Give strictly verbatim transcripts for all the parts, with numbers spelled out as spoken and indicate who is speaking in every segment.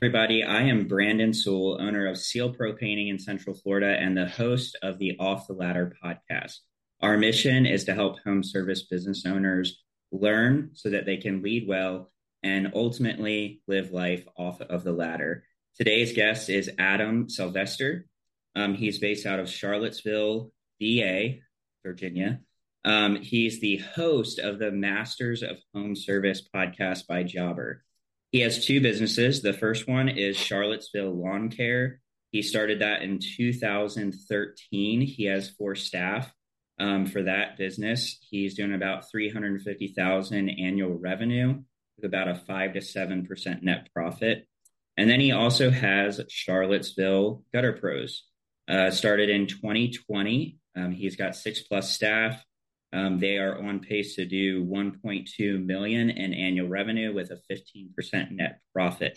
Speaker 1: Everybody. I am Brandon Sewell, owner of Seal Pro Painting in Central Florida and the host of the Off the Ladder podcast. Our mission is to help home service business owners learn so that they can lead well and ultimately live life off of the ladder. Today's guest is Adam Sylvester. Um, he's based out of Charlottesville, V A, Virginia. Um, he's the host of the Masters of Home Service podcast by Jobber. He has two businesses. The first one is Charlottesville Lawn Care. He started that in two thousand thirteen. He has four staff um, for that business. He's doing about three hundred fifty thousand dollars annual revenue with about a five to seven percent net profit. And then he also has Charlottesville Gutter Pros. Uh, started in twenty twenty. Um, he's got six plus staff. Um, they are on pace to do one point two million dollars in annual revenue with a fifteen percent net profit.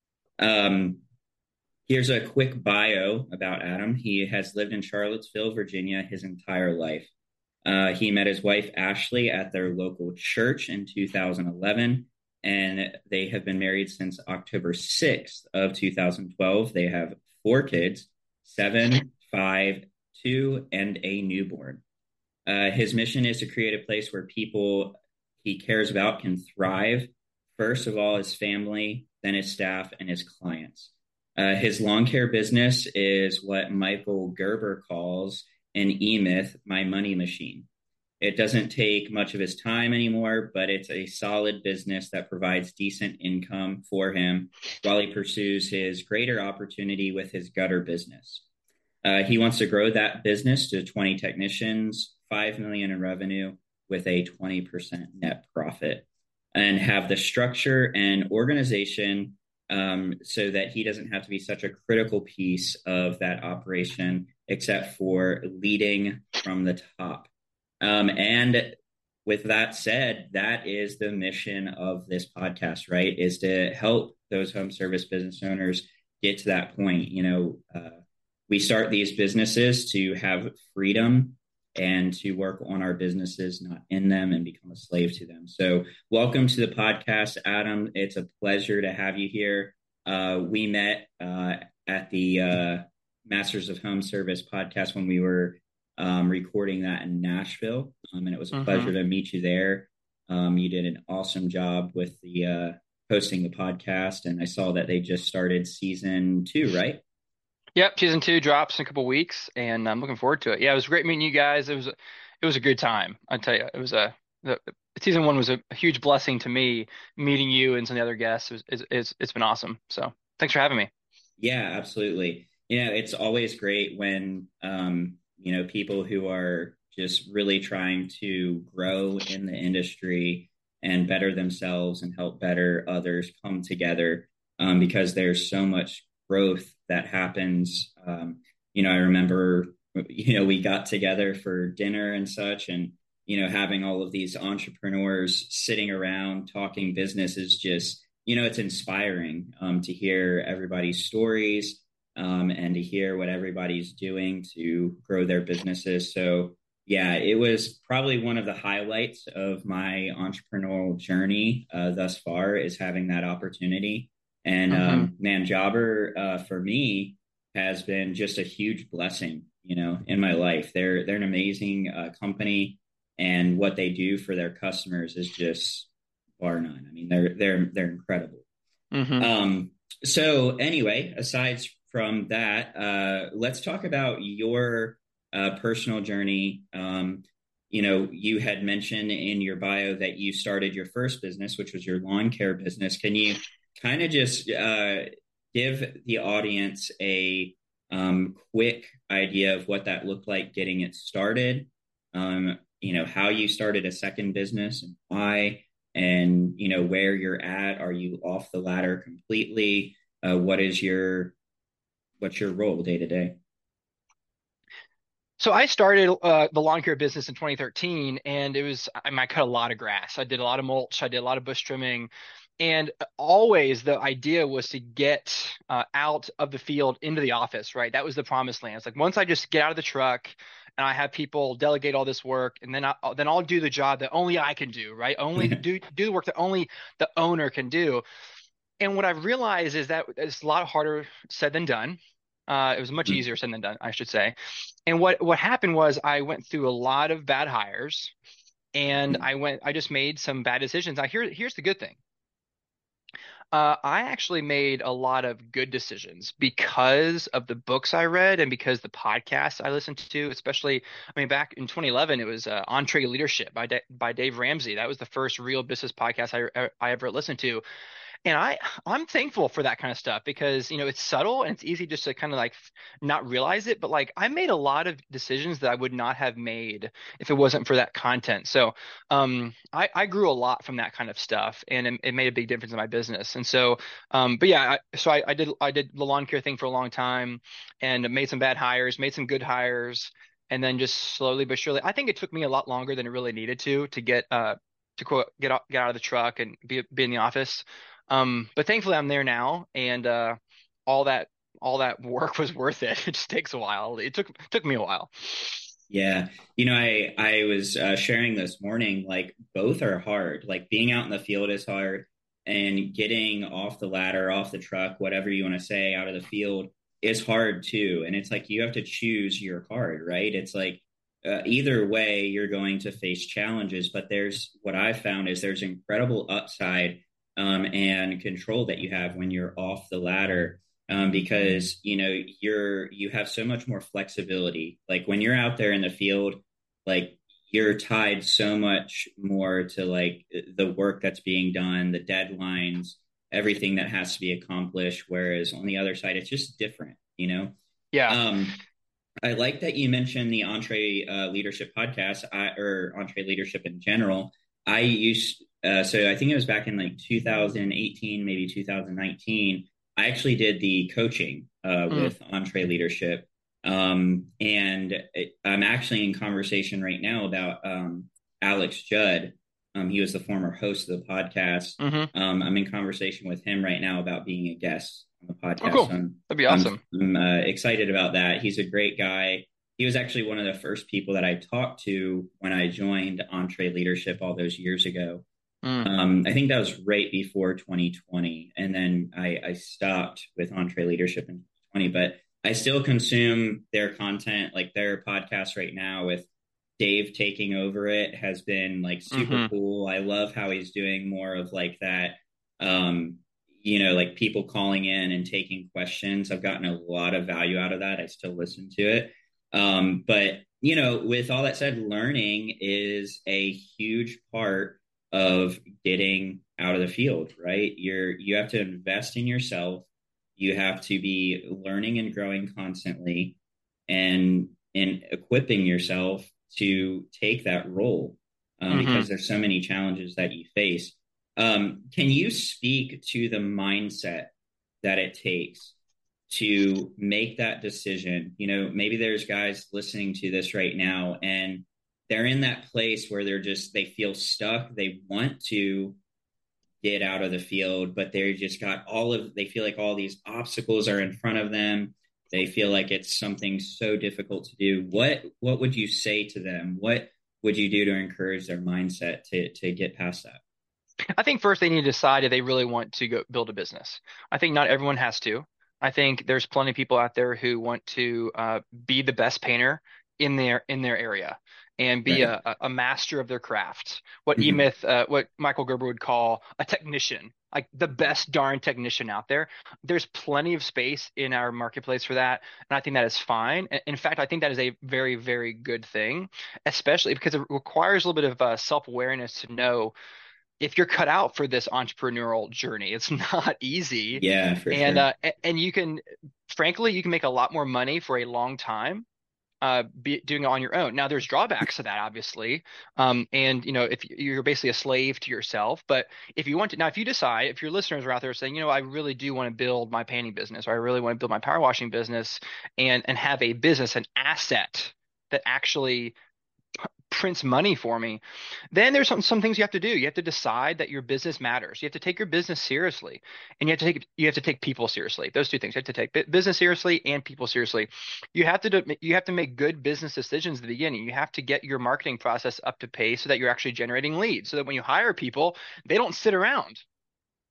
Speaker 1: Um, here's a quick bio about Adam. He has lived in Charlottesville, Virginia his entire life. Uh, he met his wife, Ashley, at their local church in two thousand eleven, and they have been married since October sixth of two thousand twelve. They have four kids, seven, five, two, and a newborn. Uh, his mission is to create a place where people he cares about can thrive. First of all, his family, then his staff, and his clients. Uh, his lawn care business is what Michael Gerber calls an E-Myth, my money machine. It doesn't take much of his time anymore, but it's a solid business that provides decent income for him while he pursues his greater opportunity with his gutter business. Uh, he wants to grow that business to twenty technicians, five million dollars in revenue with a twenty percent net profit, and have the structure and organization um, so that he doesn't have to be such a critical piece of that operation, except for leading from the top. Um, and with that said, that is the mission of this podcast, right? Is to help those home service business owners get to that point. You know, uh, we start these businesses to have freedom and to work on our businesses, not in them, and become a slave to them. So welcome to the podcast, Adam. It's a pleasure to have you here. Uh, we met uh, at the uh, Masters of Home Service podcast when we were um, recording that in Nashville. Um, and it was a mm-hmm. pleasure to meet you there. Um, you did an awesome job with the uh, hosting the podcast. And I saw that they just started season two, right?
Speaker 2: Yep, season two drops in a couple weeks, and I'm looking forward to it. Yeah, it was great meeting you guys. It was a, it was a good time. I tell you, it was a the, season one was a, a huge blessing to me. Meeting you and some of the other guests, it was, it's, it's it's been awesome. So thanks for having me.
Speaker 1: Yeah, absolutely. You know, it's always great when um, you know people who are just really trying to grow in the industry and better themselves and help better others come together um, because there's so much growth that happens. Um, you know, I remember, you know, we got together for dinner and such, and, you know, having all of these entrepreneurs sitting around talking business is just, you know, it's inspiring um, to hear everybody's stories um, and to hear what everybody's doing to grow their businesses. So, yeah, it was probably one of the highlights of my entrepreneurial journey uh, thus far is having that opportunity. And
Speaker 2: mm-hmm.
Speaker 1: um, man, Jobber uh, for me has been just a huge blessing, you know, in my life. They're they're an amazing uh, company, and what they do for their customers is just bar none. I mean, they're they're they're incredible.
Speaker 2: Mm-hmm.
Speaker 1: Um, so anyway, aside from that, uh, let's talk about your uh, personal journey. Um, you know, you had mentioned in your bio that you started your first business, which was your lawn care business. Can you kind of just uh, give the audience a um, quick idea of what that looked like getting it started, um, you know, how you started a second business and why, and, you know, where you're at. Are you off the ladder completely? Uh, what is your, what's your role day to day?
Speaker 2: So I started uh, the lawn care business in twenty thirteen, and it was, I, mean, I cut a lot of grass. I did a lot of mulch. I did a lot of bush trimming. And always the idea was to get uh, out of the field into the office, right? That was the promised land. It's like once I just get out of the truck and I have people delegate all this work, and then I, then I'll do the job that only I can do, right? Only do do the work that only the owner can do. And what I've realized is that it's a lot harder said than done. Uh, it was much
Speaker 1: Mm.
Speaker 2: easier said than done, I should say. And what what happened was I went through a lot of bad hires, and I went I just made some bad decisions. Now here here's the good thing. Uh, I actually made a lot of good decisions because of the books I read and because the podcasts I listened to, especially, I mean, back in twenty eleven, it was uh, Entree Leadership by, Da- by Dave Ramsey. That was the first real business podcast I, I ever listened to. And I I'm thankful for that kind of stuff because, you know, it's subtle and it's easy just to kind of like not realize it. But like I made a lot of decisions that I would not have made if it wasn't for that content. So um I, I grew a lot from that kind of stuff, and it, it made a big difference in my business. And so um but yeah, I, so I, I did I did the lawn care thing for a long time and made some bad hires, made some good hires, and then just slowly but surely, I think it took me a lot longer than it really needed to to get uh to quote get out, get out of the truck and be be in the office. Um, but thankfully I'm there now, and uh, all that all that work was worth it. It just takes a while. It took took me a while.
Speaker 1: Yeah. You know, I I was uh, sharing this morning, like both are hard. Like being out in the field is hard, and getting off the ladder, off the truck, whatever you want to say, out of the field is hard too. And it's like you have to choose your hard, right? It's like uh, either way, you're going to face challenges, but there's what I found is there's incredible upside um, and control that you have when you're off the ladder, um, because you know you're you have so much more flexibility. Like when you're out there in the field, like you're tied so much more to like the work that's being done, the deadlines, everything that has to be accomplished. Whereas on the other side, it's just different, you know.
Speaker 2: Yeah.
Speaker 1: Um, I like that you mentioned the Entree uh, Leadership podcast, I, or Entree Leadership in general. I used uh, so I think it was back in like two thousand eighteen, maybe two thousand nineteen. I actually did the coaching uh,
Speaker 2: Mm,
Speaker 1: with Entree Leadership, um, and it, I'm actually in conversation right now about um, Alex Judd. Um, he was the former host of the podcast.
Speaker 2: hmm.
Speaker 1: Um, I'm in conversation with him right now about being a guest on the
Speaker 2: Oh,
Speaker 1: podcast.
Speaker 2: cool.
Speaker 1: So I'm
Speaker 2: That'd be
Speaker 1: I'm,
Speaker 2: awesome.
Speaker 1: I'm uh, excited about that. He's a great guy. He was actually one of the first people that I talked to when I joined Entree Leadership all those years ago.
Speaker 2: Mm,
Speaker 1: Um, I think that was right before twenty twenty, and then I, I stopped with Entree Leadership in twenty twenty. But I still consume their content, like their podcast right now with Dave taking over it has been like super
Speaker 2: hmm.
Speaker 1: cool. I love how he's doing more of like that, um, you know, like people calling in and taking questions. I've gotten a lot of value out of that. I still listen to it. Um, but, you know, with all that said, learning is a huge part of getting out of the field, right? You're, you have to invest in yourself. You have to be learning and growing constantly and, and equipping yourself to take that role, um,
Speaker 2: Hmm.
Speaker 1: because there's so many challenges that you face. Um, can you speak to the mindset that it takes to make that decision? You know, maybe there's guys listening to this right now and they're in that place where they're just, they feel stuck. They want to get out of the field, but they're just got all of, they feel like all these obstacles are in front of them. They feel like it's something so difficult to do. What, what would you say to them? What would you do to encourage their mindset to, to get past that?
Speaker 2: I think first they need to decide if they really want to go build a business. I think not everyone has to. I think there's plenty of people out there who want to uh, be the best painter in their in their area and be
Speaker 1: Right.
Speaker 2: a, a master of their craft. What
Speaker 1: Mm-hmm.
Speaker 2: E-Myth, uh, what Michael Gerber would call a technician, like the best darn technician out there. There's plenty of space in our marketplace for that, and I think that is fine. In fact, I think that is a very, very good thing, especially because it requires a little bit of uh, self-awareness to know if you're cut out for this entrepreneurial journey. It's not easy.
Speaker 1: Yeah, for
Speaker 2: And
Speaker 1: sure.
Speaker 2: uh and you can, frankly, you can make a lot more money for a long time uh be, doing it on your own. Now there's drawbacks to that, obviously. Um and you know, if you're basically a slave to yourself, but if you want to, now if you decide, if your listeners are out there saying, you know, I really do want to build my painting business, or I really want to build my power washing business and and have a business, an asset that actually prints money for me, then there's some, some things you have to do. You have to decide that your business matters. You have to take your business seriously, and you have to take you have to take people seriously. Those two things. You have to take bu- business seriously and people seriously. You have to do, you have to make good business decisions at the beginning. You have to get your marketing process up to pace so that you're actually generating leads, so that when you hire people, they don't sit around.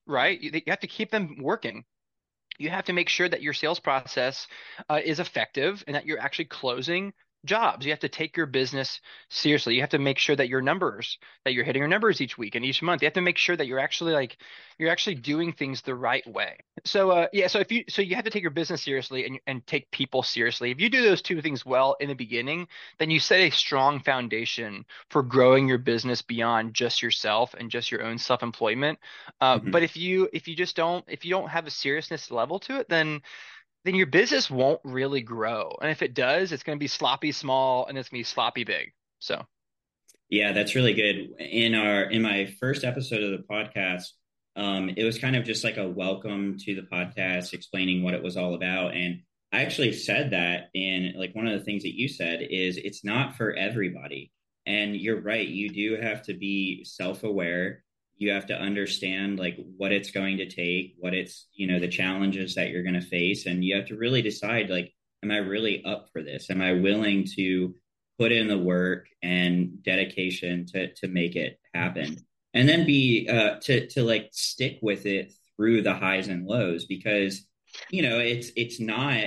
Speaker 2: right? You, you have to keep them working. You have to make sure that your sales process uh, is effective and that you're actually closing jobs. You have to take your business seriously. You have to make sure that your numbers, that you're hitting your numbers each week and each month. You have to make sure that you're actually like you're actually doing things the right way. So uh yeah, so if you so you have to take your business seriously and and take people seriously. If you do those two things well in the beginning, then you set a strong foundation for growing your business beyond just yourself and just your own self-employment. Uh, but
Speaker 1: Mhm.
Speaker 2: if you if you just don't if you don't have a seriousness level to it, then then your business won't really grow. And if it does, it's going to be sloppy small and it's going to be sloppy big. So,
Speaker 1: Yeah, that's really good. In our in my first episode of the podcast, um, it was kind of just like a welcome to the podcast, explaining what it was all about. And I actually said that in like one of the things that you said is it's not for everybody. And you're right, you do have to be self-aware. You have to understand like what it's going to take, what it's, you know, the challenges that you're going to face. And you have to really decide like, am I really up for this? Am I willing to put in the work and dedication to to make it happen, and then be uh to to like stick with it through the highs and lows, because you know it's it's not,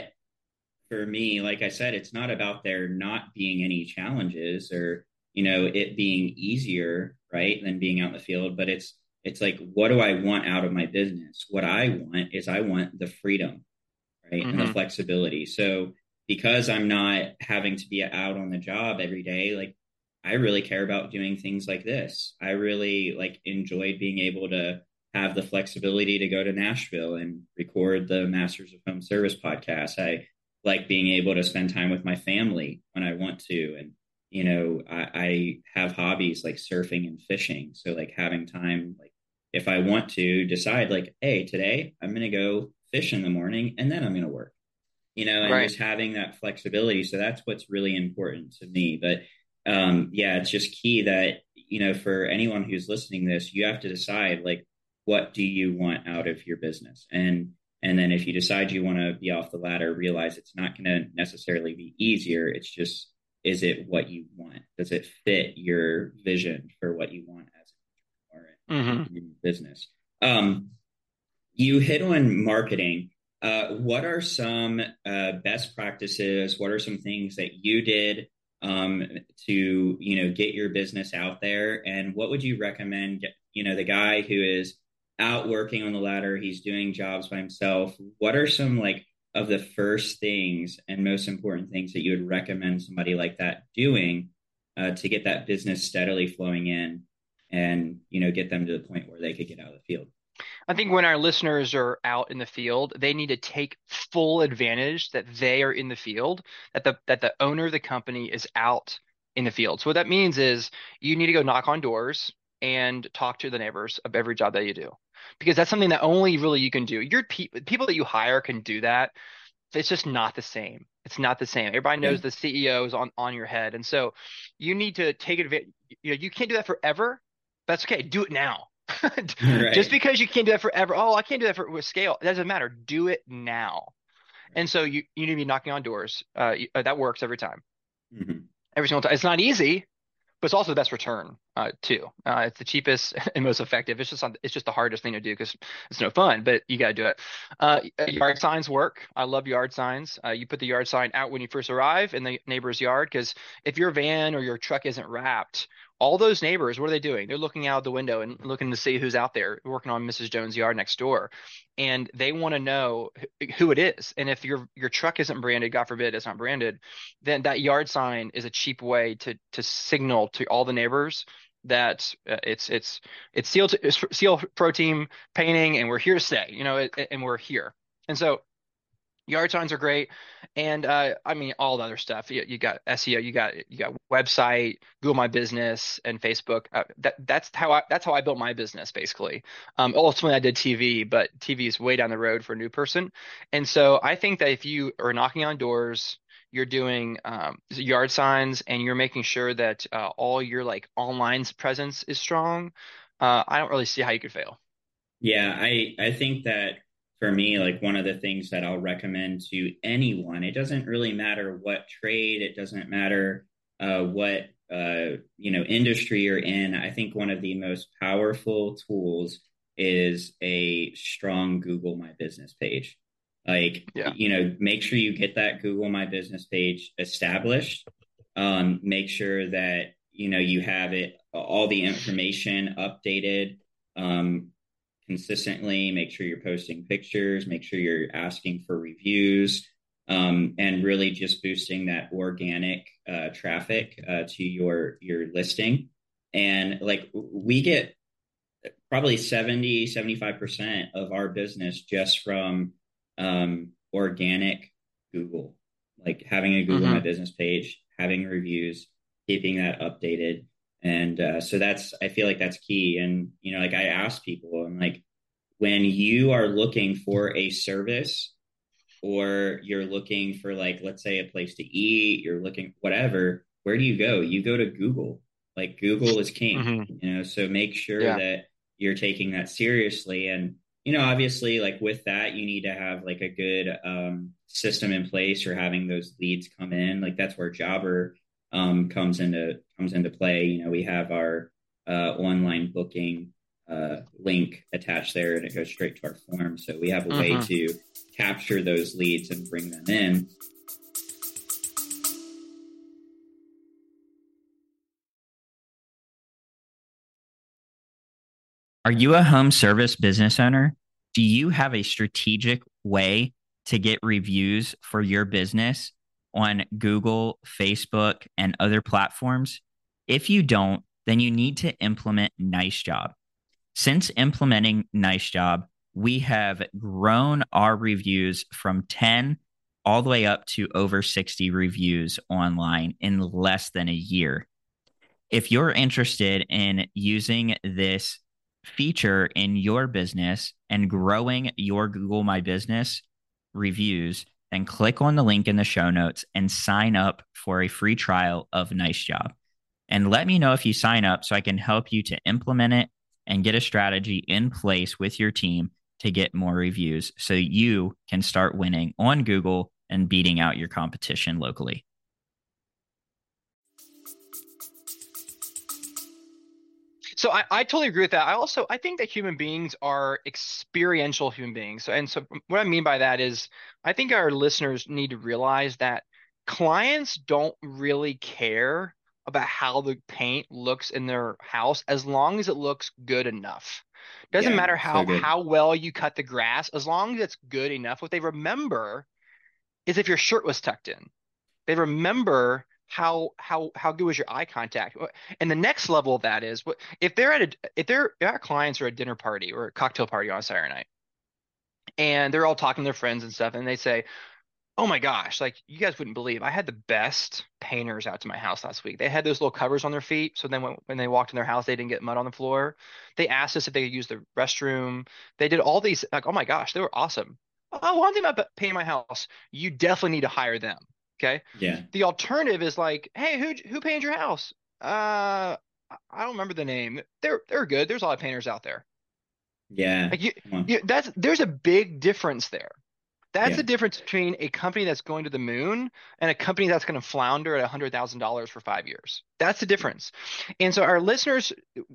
Speaker 1: for me, like I said, it's not about there not being any challenges or you know it being easier, right, than being out in the field, but it's it's like, what do I want out of my business? What I want is I want the freedom, right? And the
Speaker 2: hmm
Speaker 1: flexibility. So because I'm not having to be out on the job every day, like I really care about doing things like this. I really like enjoyed being able to have the flexibility to go to Nashville and record the Masters of Home Service podcast. I like being able to spend time with my family when I want to. And, you know, I, I have hobbies like surfing and fishing. So like having time, like if I want to decide like, hey, today I'm going to go fish in the morning and then I'm going to work, you know, and
Speaker 2: right.
Speaker 1: just having that flexibility. So that's what's really important to me. But um, yeah, it's just key that, you know, for anyone who's listening to this, you have to decide like, what do you want out of your business? And and then if you decide you want to be off the ladder, realize it's not going to necessarily be easier. It's just, is it what you want? Does it fit your vision for what you want as
Speaker 2: hmm
Speaker 1: a business? Um, you hit on marketing. Uh, what are some uh, best practices? What are some things that you did um, to, you know, get your business out there? And what would you recommend? You know, the guy who is out working on the ladder, he's doing jobs by himself. What are some like of the first things and most important things that you would recommend somebody like that doing uh, to get that business steadily flowing in, and you know, get them to the point where they could get out of the field?
Speaker 2: I think when our listeners are out in the field, they need to take full advantage that they are in the field, that the that the owner of the company is out in the field. So what that means is you need to go knock on doors and talk to the neighbors of every job that you do. Because that's something that only really you can do. Your pe people that you hire can do that. It's just not the same. It's not the same. Everybody
Speaker 1: Yeah.
Speaker 2: knows the C E O is on on your head. And so you need to take advantage. You know, you can't do that forever. That's okay. Do it now. Just
Speaker 1: Right.
Speaker 2: because you can't do that forever. Oh, I can't do that for with scale. It doesn't matter. Do it now. And so you you need to be knocking on doors. Uh, you- uh, that works every time.
Speaker 1: Mhm.
Speaker 2: Every single time. It's not easy, but it's also the best return uh, too. Uh, it's the cheapest and most effective. It's just on, it's just the hardest thing to do because it's no fun, but you got to do it. Uh, yard signs work. I love yard signs. Uh, you put the yard sign out when you first arrive in the neighbor's yard because if your van or your truck isn't wrapped, all those neighbors, what are they doing? They're looking out the window and looking to see who's out there working on Missus Jones' yard next door, and they want to know who it is. And if your your truck isn't branded, God forbid it's not branded, then that yard sign is a cheap way to to signal to all the neighbors that uh, it's it's it's seal to, it's seal pro team painting and we're here to stay, you know, it, and we're here. And so yard signs are great, and uh, I mean all the other stuff. You, you got S E O, you got you got website, Google My Business, and Facebook. Uh, that that's how I that's how I built my business basically. Um, ultimately, I did T V, but T V is way down the road for a new person. And so I think that if you are knocking on doors, you're doing um, yard signs, and you're making sure that uh, all your like online presence is strong. Uh, I don't really see how you could fail.
Speaker 1: Yeah, I I think that for me, like one of the things that I'll recommend to anyone, it doesn't really matter what trade, it doesn't matter uh, what uh, you know industry you're in. I think one of the most powerful tools is a strong Google My Business page. Like,
Speaker 2: Yeah.
Speaker 1: you know, make sure you get that Google My Business page established. Um, make sure that, you know, you have it, all the information updated um, consistently. Make sure you're posting pictures, make sure you're asking for reviews, um, and really just boosting that organic uh, traffic uh, to your your listing. And like we get probably seventy, seventy-five percent of our business just from um, organic Google, like having a Google My
Speaker 2: Mm-hmm.
Speaker 1: Business page, having reviews, keeping that updated. And uh, so that's, I feel like that's key. And, you know, like I ask people, I'm like, when you are looking for a service or you're looking for, like, let's say a place to eat, you're looking whatever, where do you go? You go to Google. Like Google is king,
Speaker 2: Mm-hmm.
Speaker 1: you know, so make sure
Speaker 2: Yeah.
Speaker 1: that you're taking that seriously. And, you know, obviously, like with that, you need to have like a good um, system in place for having those leads come in. Like that's where Jobber um, comes into comes into play. You know, we have our uh, online booking uh, link attached there, and it goes straight to our form. So we have a way
Speaker 2: Mm-hmm.
Speaker 1: to capture those leads and bring them in.
Speaker 3: Are you a home service business owner? Do you have a strategic way to get reviews for your business on Google, Facebook, and other platforms? If you don't, then you need to implement Nice Job. Since implementing Nice Job, we have grown our reviews from ten all the way up to over sixty reviews online in less than a year. If you're interested in using this feature in your business and growing your Google My Business reviews, then click on the link in the show notes and sign up for a free trial of Nice Job. And let me know if you sign up so I can help you to implement it and get a strategy in place with your team to get more reviews so you can start winning on Google and beating out your competition locally.
Speaker 2: So I, I totally agree with that. I also I think that human beings are experiential human beings. So and so what I mean by that is I think our listeners need to realize that clients don't really care about how the paint looks in their house as long as it looks good enough. Doesn't
Speaker 1: Yeah,
Speaker 2: matter
Speaker 1: so
Speaker 2: how
Speaker 1: good.
Speaker 2: how well you cut the grass, as long as it's good enough. What they remember is if your shirt was tucked in. They remember how how how good was your eye contact. And the next level of that is what if they're at a if they're if our clients are at a dinner party or a cocktail party on a Saturday night and they're all talking to their friends and stuff and they say, "Oh my gosh, like you guys wouldn't believe I had the best painters out to my house last week. They had those little covers on their feet, so then when, when they walked in their house, they didn't get mud on the floor. They asked us if they could use the restroom. They did all these like, oh my gosh, they were awesome. Oh, one thing about painting my house, you definitely need to hire them. Okay.
Speaker 1: Yeah,
Speaker 2: The alternative is like, hey, who who painted your house? Uh, I don't remember the name. They're they're good. There's a lot of painters out there.
Speaker 1: yeah,
Speaker 2: Like you,
Speaker 1: come on.
Speaker 2: you that's there's a big difference there. That's
Speaker 1: Yeah,
Speaker 2: the difference between a company that's going to the moon and a company that's going to flounder at one hundred thousand dollars for five years. That's the difference. And so, our listeners,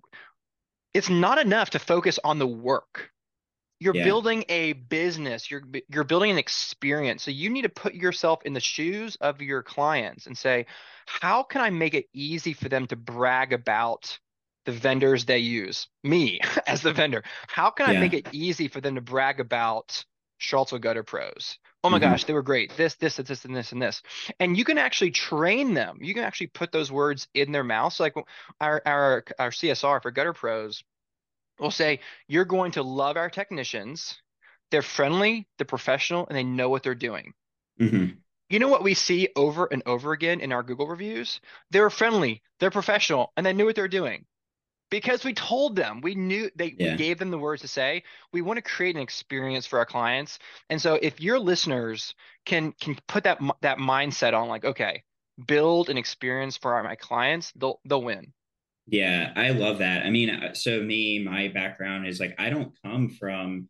Speaker 2: it's not enough to focus on the work. You're
Speaker 1: yeah,
Speaker 2: building a business, you're you're building an experience. So you need to put yourself in the shoes of your clients and say, how can I make it easy for them to brag about the vendors they use? Me as the vendor. How can I make
Speaker 1: yeah.
Speaker 2: it easy for them to brag about Charlottesville Gutter Pros? Oh my gosh,
Speaker 1: Hmm.
Speaker 2: they were great. This, this, this, and this, and this. And you can actually train them. You can actually put those words in their mouths. So like our our our C S R for Gutter Pros will say, you're going to love our technicians. They're friendly, they're professional, and they know what they're doing.
Speaker 1: Hmm.
Speaker 2: You know what we see over and over again in our Google reviews? They're friendly, they're professional, and they knew what they're doing because we told them. We knew they we
Speaker 1: Yeah,
Speaker 2: gave them the words to say. We want to create an experience for our clients. And so if your listeners can can put that that mindset on like, okay, build an experience for our, my clients, they'll they'll win.
Speaker 1: yeah. I love that. I mean, uh, so me, my background is like I don't come from,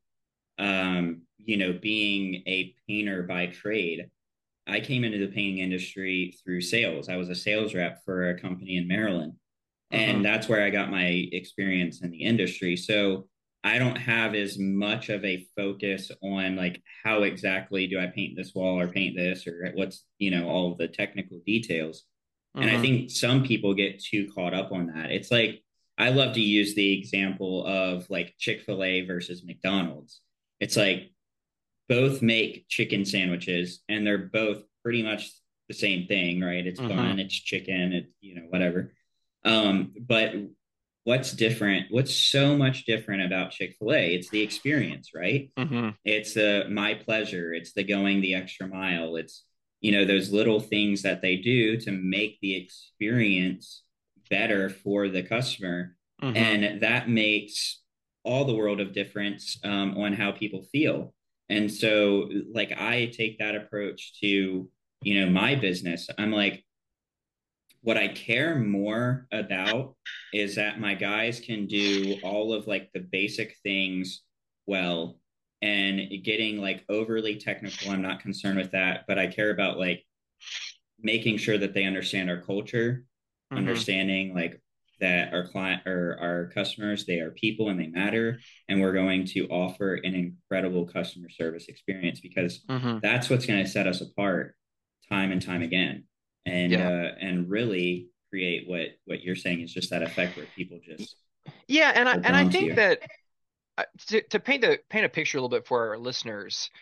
Speaker 1: um, you know, being a painter by trade. I came into the painting industry through sales. I was a sales rep for a company in Maryland,
Speaker 2: Hmm.
Speaker 1: and that's where I got my experience in the industry. So I don't have as much of a focus on like how exactly do I paint this wall or paint this or what's, you know, all of the technical details. And I
Speaker 2: Mm-hmm.
Speaker 1: think some people get too caught up on that. It's like I love to use the example of like Chick-fil-A versus McDonald's. It's like both make chicken sandwiches and they're both pretty much the same thing, right? It's
Speaker 2: Mm-hmm.
Speaker 1: bun, it's chicken, it's, you know, whatever. Um, but what's different? What's so much different about Chick-fil-A? It's the experience, right?
Speaker 2: Mm-hmm.
Speaker 1: It's the my pleasure. It's the going the extra mile. It's, you know, those little things that they do to make the experience better for the customer.
Speaker 2: Mm-hmm.
Speaker 1: And that makes all the world of difference um, on how people feel. And so, like, I take that approach to, you know, my business. I'm like, what I care more about is that my guys can do all of like the basic things well, and getting like overly technical. I'm not concerned with that, but I care about like making sure that they understand our culture,
Speaker 2: Mm-hmm.
Speaker 1: understanding like that our client or our customers, they are people and they matter. And we're going to offer an incredible customer service experience because
Speaker 2: Mm-hmm.
Speaker 1: that's what's going to set us apart time and time again. And
Speaker 2: Yeah.
Speaker 1: uh, and really create what what you're saying is just that effect where people just
Speaker 2: Yeah, and I
Speaker 1: are
Speaker 2: and I
Speaker 1: drawn to
Speaker 2: think
Speaker 1: you.
Speaker 2: that uh, to, to paint the paint a picture a little bit for our listeners,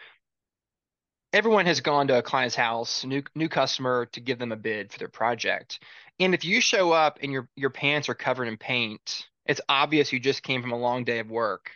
Speaker 2: everyone has gone to a client's house, new new customer, to give them a bid for their project. And if you show up and your your pants are covered in paint, it's obvious you just came from a long day of work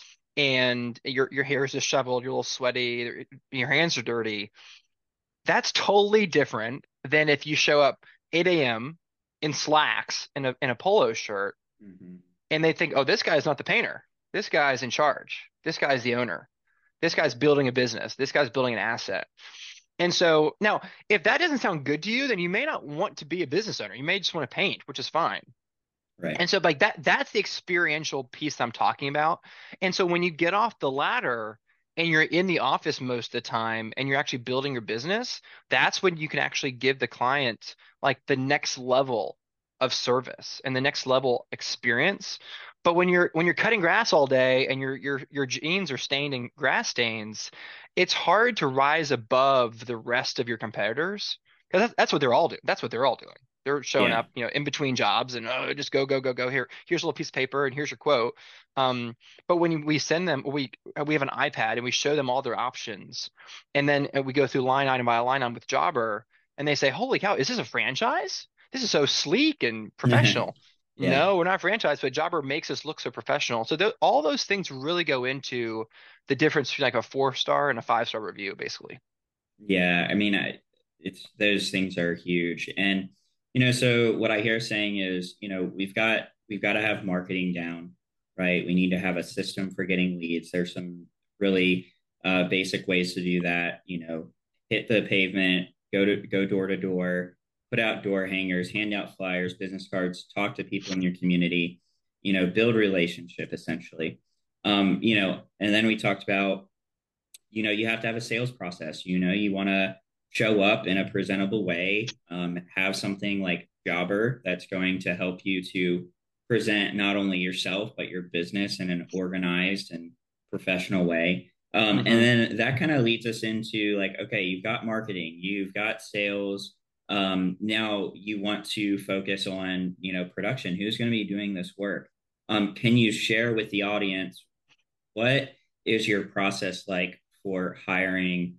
Speaker 2: and your your hair is disheveled, you're a little sweaty, your hands are dirty. That's totally different than if you show up eight a m in slacks and a in a polo shirt
Speaker 1: Mm-hmm.
Speaker 2: and they think, oh, this guy's not the painter. This guy's in charge. This guy's the owner. This guy's building a business. This guy's building an asset. And so now, if that doesn't sound good to you, then you may not want to be a business owner. You may just want to paint, which is fine.
Speaker 1: Right.
Speaker 2: And so like that that's the experiential piece I'm talking about. And so when you get off the ladder and you're in the office most of the time and you're actually building your business, that's when you can actually give the client like the next level of service and the next level experience. But when you're when you're cutting grass all day and your your your jeans are stained in grass stains, it's hard to rise above the rest of your competitors because that's, that's what they're all doing. That's what they're all doing. They're showing
Speaker 1: Yeah.
Speaker 2: up, you know, in between jobs and oh, just go, go, go, go here. Here's a little piece of paper and here's your quote. Um, but when we send them, we we have an iPad and we show them all their options, and then uh, we go through line item by line item with Jobber, and they say, "Holy cow, is this a franchise? This is so sleek and professional."
Speaker 1: Yeah.
Speaker 2: No, we're not a franchise, but Jobber makes us look so professional. So th all those things really go into the difference between like a four star and a five star review, basically.
Speaker 1: Yeah, I mean, I, it's those things are huge, and you know, so what I hear saying is, you know, we've got we've got to have marketing down, right? We need to have a system for getting leads. There's some really uh, basic ways to do that. You know, hit the pavement, go to go door to door, put out door hangers, hand out flyers, business cards, talk to people in your community. You know, build relationship essentially. Um, you know, and then we talked about you know, you have to have a sales process. You know, you want to show up in a presentable way, um, have something like Jobber that's going to help you to present not only yourself, but your business in an organized and professional way. Um, and
Speaker 2: Mm-hmm.
Speaker 1: then that kind of leads us into like, okay, you've got marketing, you've got sales. Um, now you want to focus on, you know, production. Who's going to be doing this work? Um, can you share with the audience what is your process like for hiring,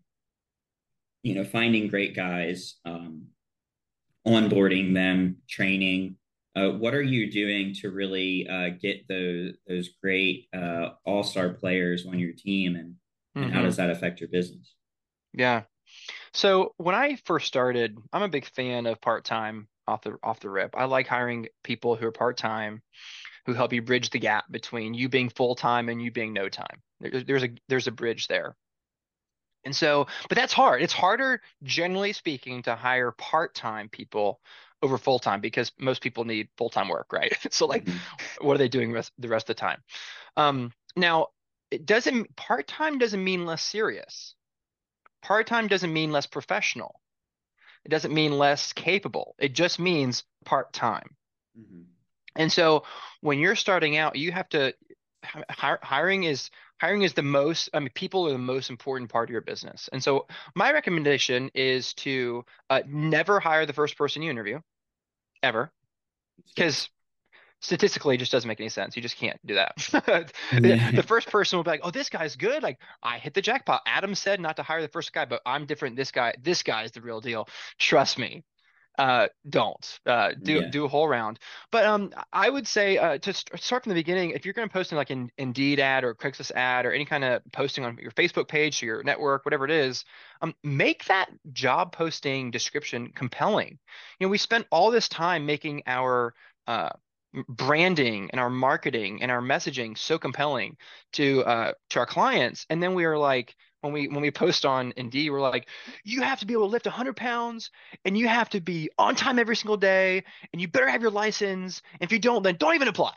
Speaker 1: you know, finding great guys, um, onboarding them, training? Uh, what are you doing to really uh, get those those great uh, all star players on your team, and and how
Speaker 2: Mm-hmm.
Speaker 1: does that affect your business?
Speaker 2: Yeah. So when I first started, I'm a big fan of part-time off the off the rip. I like hiring people who are part-time who help you bridge the gap between you being full-time and you being no time. There, there's a there's a bridge there. And so, but that's hard. It's harder, generally speaking, to hire part-time people over full-time because most people need full-time work, right? So like,
Speaker 1: Mm-hmm.
Speaker 2: what are they doing rest, the rest of the time? Um, now, it doesn't part-time doesn't mean less serious. Part-time doesn't mean less professional. It doesn't mean less capable. It just means part-time.
Speaker 1: Mm-hmm.
Speaker 2: And so when you're starting out, you have to hi- hiring is hiring is the most, I mean, people are the most important part of your business. And so my recommendation is to uh, never hire the first person you interview ever, because statistically it just doesn't make any sense. You just can't do that. The
Speaker 1: Yeah.
Speaker 2: first person will be like, "Oh, this guy's good. Like I hit the jackpot. Adam said not to hire the first guy, but I'm different. This guy, this guy is the real deal. Trust me." Uh, don't uh, do
Speaker 1: Yeah.
Speaker 2: do a whole round. But um, I would say uh, to st start from the beginning. If you're going to post in like an Indeed ad or Craigslist ad or any kind of posting on your Facebook page or your network, whatever it is, um, make that job posting description compelling. You know, we spent all this time making our uh, branding and our marketing and our messaging so compelling to uh, to our clients, and then we are like. When we when we post on Indeed, we're like, you have to be able to lift one hundred pounds and you have to be on time every single day and you better have your license. If you don't, then don't even apply.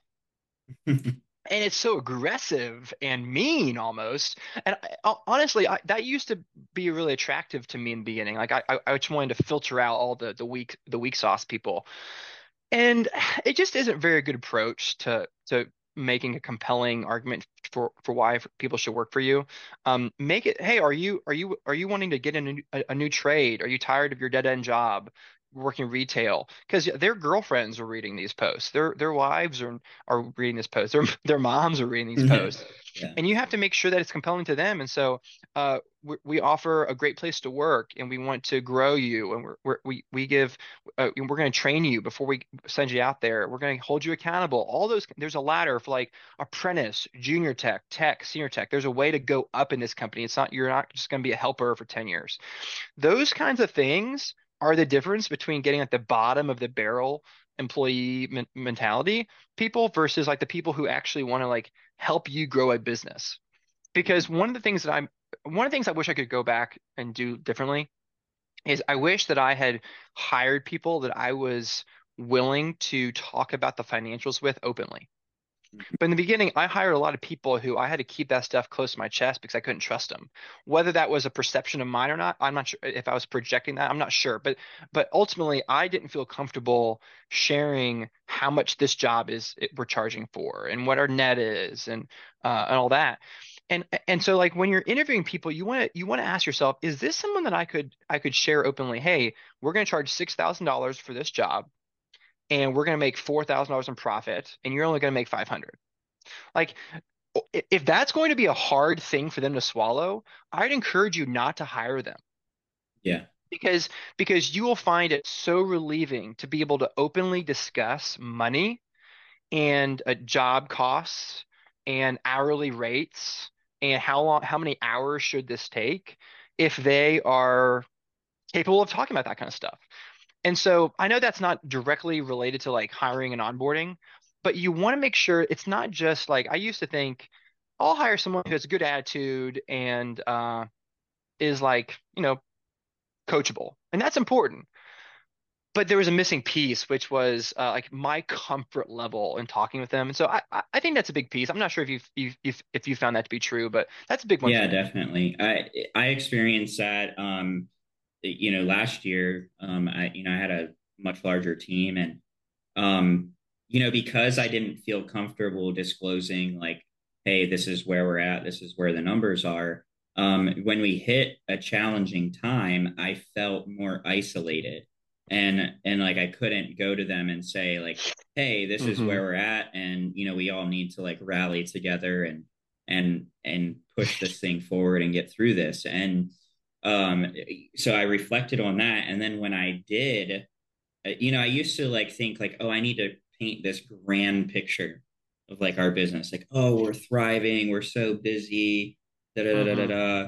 Speaker 2: And it's so aggressive and mean almost. And I, honestly, I, that used to be really attractive to me in the beginning. Like I, I, I just wanted to filter out all the the weak the weak sauce people. And it just isn't a very good approach to to making a compelling argument for for why people should work for you. Um, make it, hey, are you are you are you wanting to get in a, new- a, a new trade? Are you tired of your dead end job working retail? Because their girlfriends are reading these posts. Their their wives are are reading this post. Their their moms are reading these posts.
Speaker 1: Yeah.
Speaker 2: And you have to make sure that it's compelling to them. And so uh, we, we offer a great place to work, and we want to grow you, and we're, we're, we we give uh, we're going to train you before we send you out there. We're going to hold you accountable. All those, there's a ladder for like apprentice, junior tech, tech, senior tech. There's a way to go up in this company. It's not, you're not just going to be a helper for ten years. Those kinds of things are the difference between getting at the bottom of the barrel employee men mentality people versus like the people who actually want to like help you grow a business. Because one of the things that I'm, one of the things I wish I could go back and do differently is I wish that I had hired people that I was willing to talk about the financials with openly. But in the beginning, I hired a lot of people who I had to keep that stuff close to my chest because I couldn't trust them. Whether that was a perception of mine or not, I'm not sure if I was projecting that. I'm not sure. But but ultimately, I didn't feel comfortable sharing how much this job is it, we're charging for and what our net is and uh, and all that. And and so like when you're interviewing people, you want to you want to ask yourself, is this someone that I could I could share openly? Hey, we're going to charge six thousand dollars for this job, and we're going to make four thousand dollars in profit, and you're only going to make five hundred. Like, if that's going to be a hard thing for them to swallow, I'd encourage you not to hire them
Speaker 1: Yeah.
Speaker 2: because because you will find it so relieving to be able to openly discuss money and uh, job costs and hourly rates and how long, how many hours should this take if they are capable of talking about that kind of stuff. And so I know that's not directly related to like hiring and onboarding, but you want to make sure it's not just like I used to think I'll hire someone who has a good attitude and uh, is like, you know, coachable. And that's important. But there was a missing piece, which was uh, like my comfort level in talking with them. And so I, I I think that's a big piece. I'm not sure if you've, you've, if, if you found that to be true, but that's a big one for
Speaker 1: Yeah,
Speaker 2: me.
Speaker 1: definitely. I I experienced that um you know last year. Um I you know I had a much larger team, and um you know because I didn't feel comfortable disclosing like, hey, this is where we're at, this is where the numbers are. Um when we hit a challenging time, I felt more isolated, and and like I couldn't go to them and say like, hey, this is
Speaker 2: Hmm.
Speaker 1: where we're at, and you know we all need to like rally together and and and push this thing forward and get through this. And um so I reflected on that, and then when I did, uh, you know I used to like think like, oh, I need to paint this grand picture of like our business, like, oh, we're thriving, we're so busy, da da da da
Speaker 2: Hmm.
Speaker 1: da.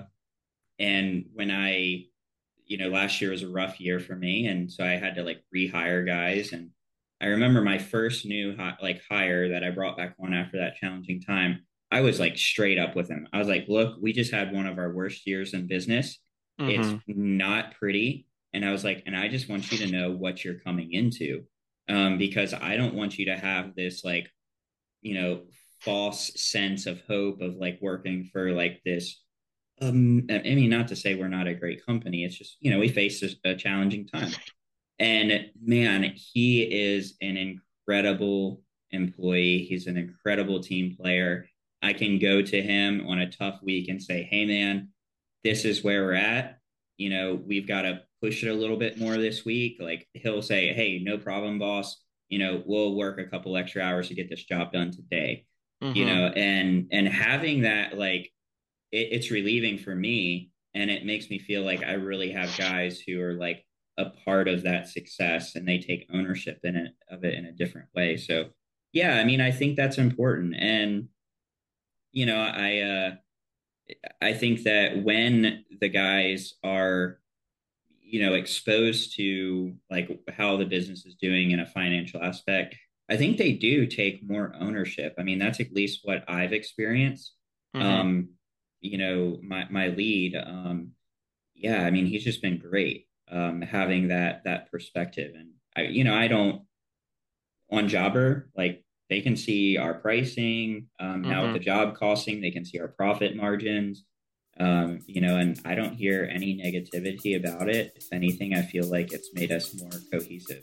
Speaker 1: And when I, you know last year was a rough year for me, and so I had to like rehire guys. And I remember my first new hi- like hire that I brought back on after that challenging time. I was like straight up with him. I was like, look, we just had one of our worst years in business. It's
Speaker 2: Hmm.
Speaker 1: not pretty. And I was like, and I just want you to know what you're coming into. Um, because I don't want you to have this like, you know, false sense of hope of like working for like this. Um, I mean, not to say we're not a great company. It's just, you know, we faced a, a challenging time. And man, he is an incredible employee. He's an incredible team player. I can go to him on a tough week and say, hey, man, this is where we're at. You know, we've got to push it a little bit more this week. Like he'll say, hey, no problem, boss. You know, we'll work a couple extra hours to get this job done today. You
Speaker 2: Mm-hmm.
Speaker 1: know, and and having that, like, it, it's relieving for me, and it makes me feel like I really have guys who are like a part of that success, and they take ownership in it of it in a different way. So yeah, I mean, I think that's important. And you know, I uh I think that when the guys are, you know, exposed to like how the business is doing in a financial aspect, I think they do take more ownership. I mean, that's at least what I've experienced.
Speaker 2: Mm-hmm.
Speaker 1: Um, you know, my my lead, um, yeah, I mean, he's just been great, um, having that that perspective. And I, you know, I don't on Jobber, like they can see our pricing, um, now with
Speaker 2: Mm-hmm.
Speaker 1: the job costing, they can see our profit margins, um, you know, and I don't hear any negativity about it. If anything, I feel like it's made us more cohesive.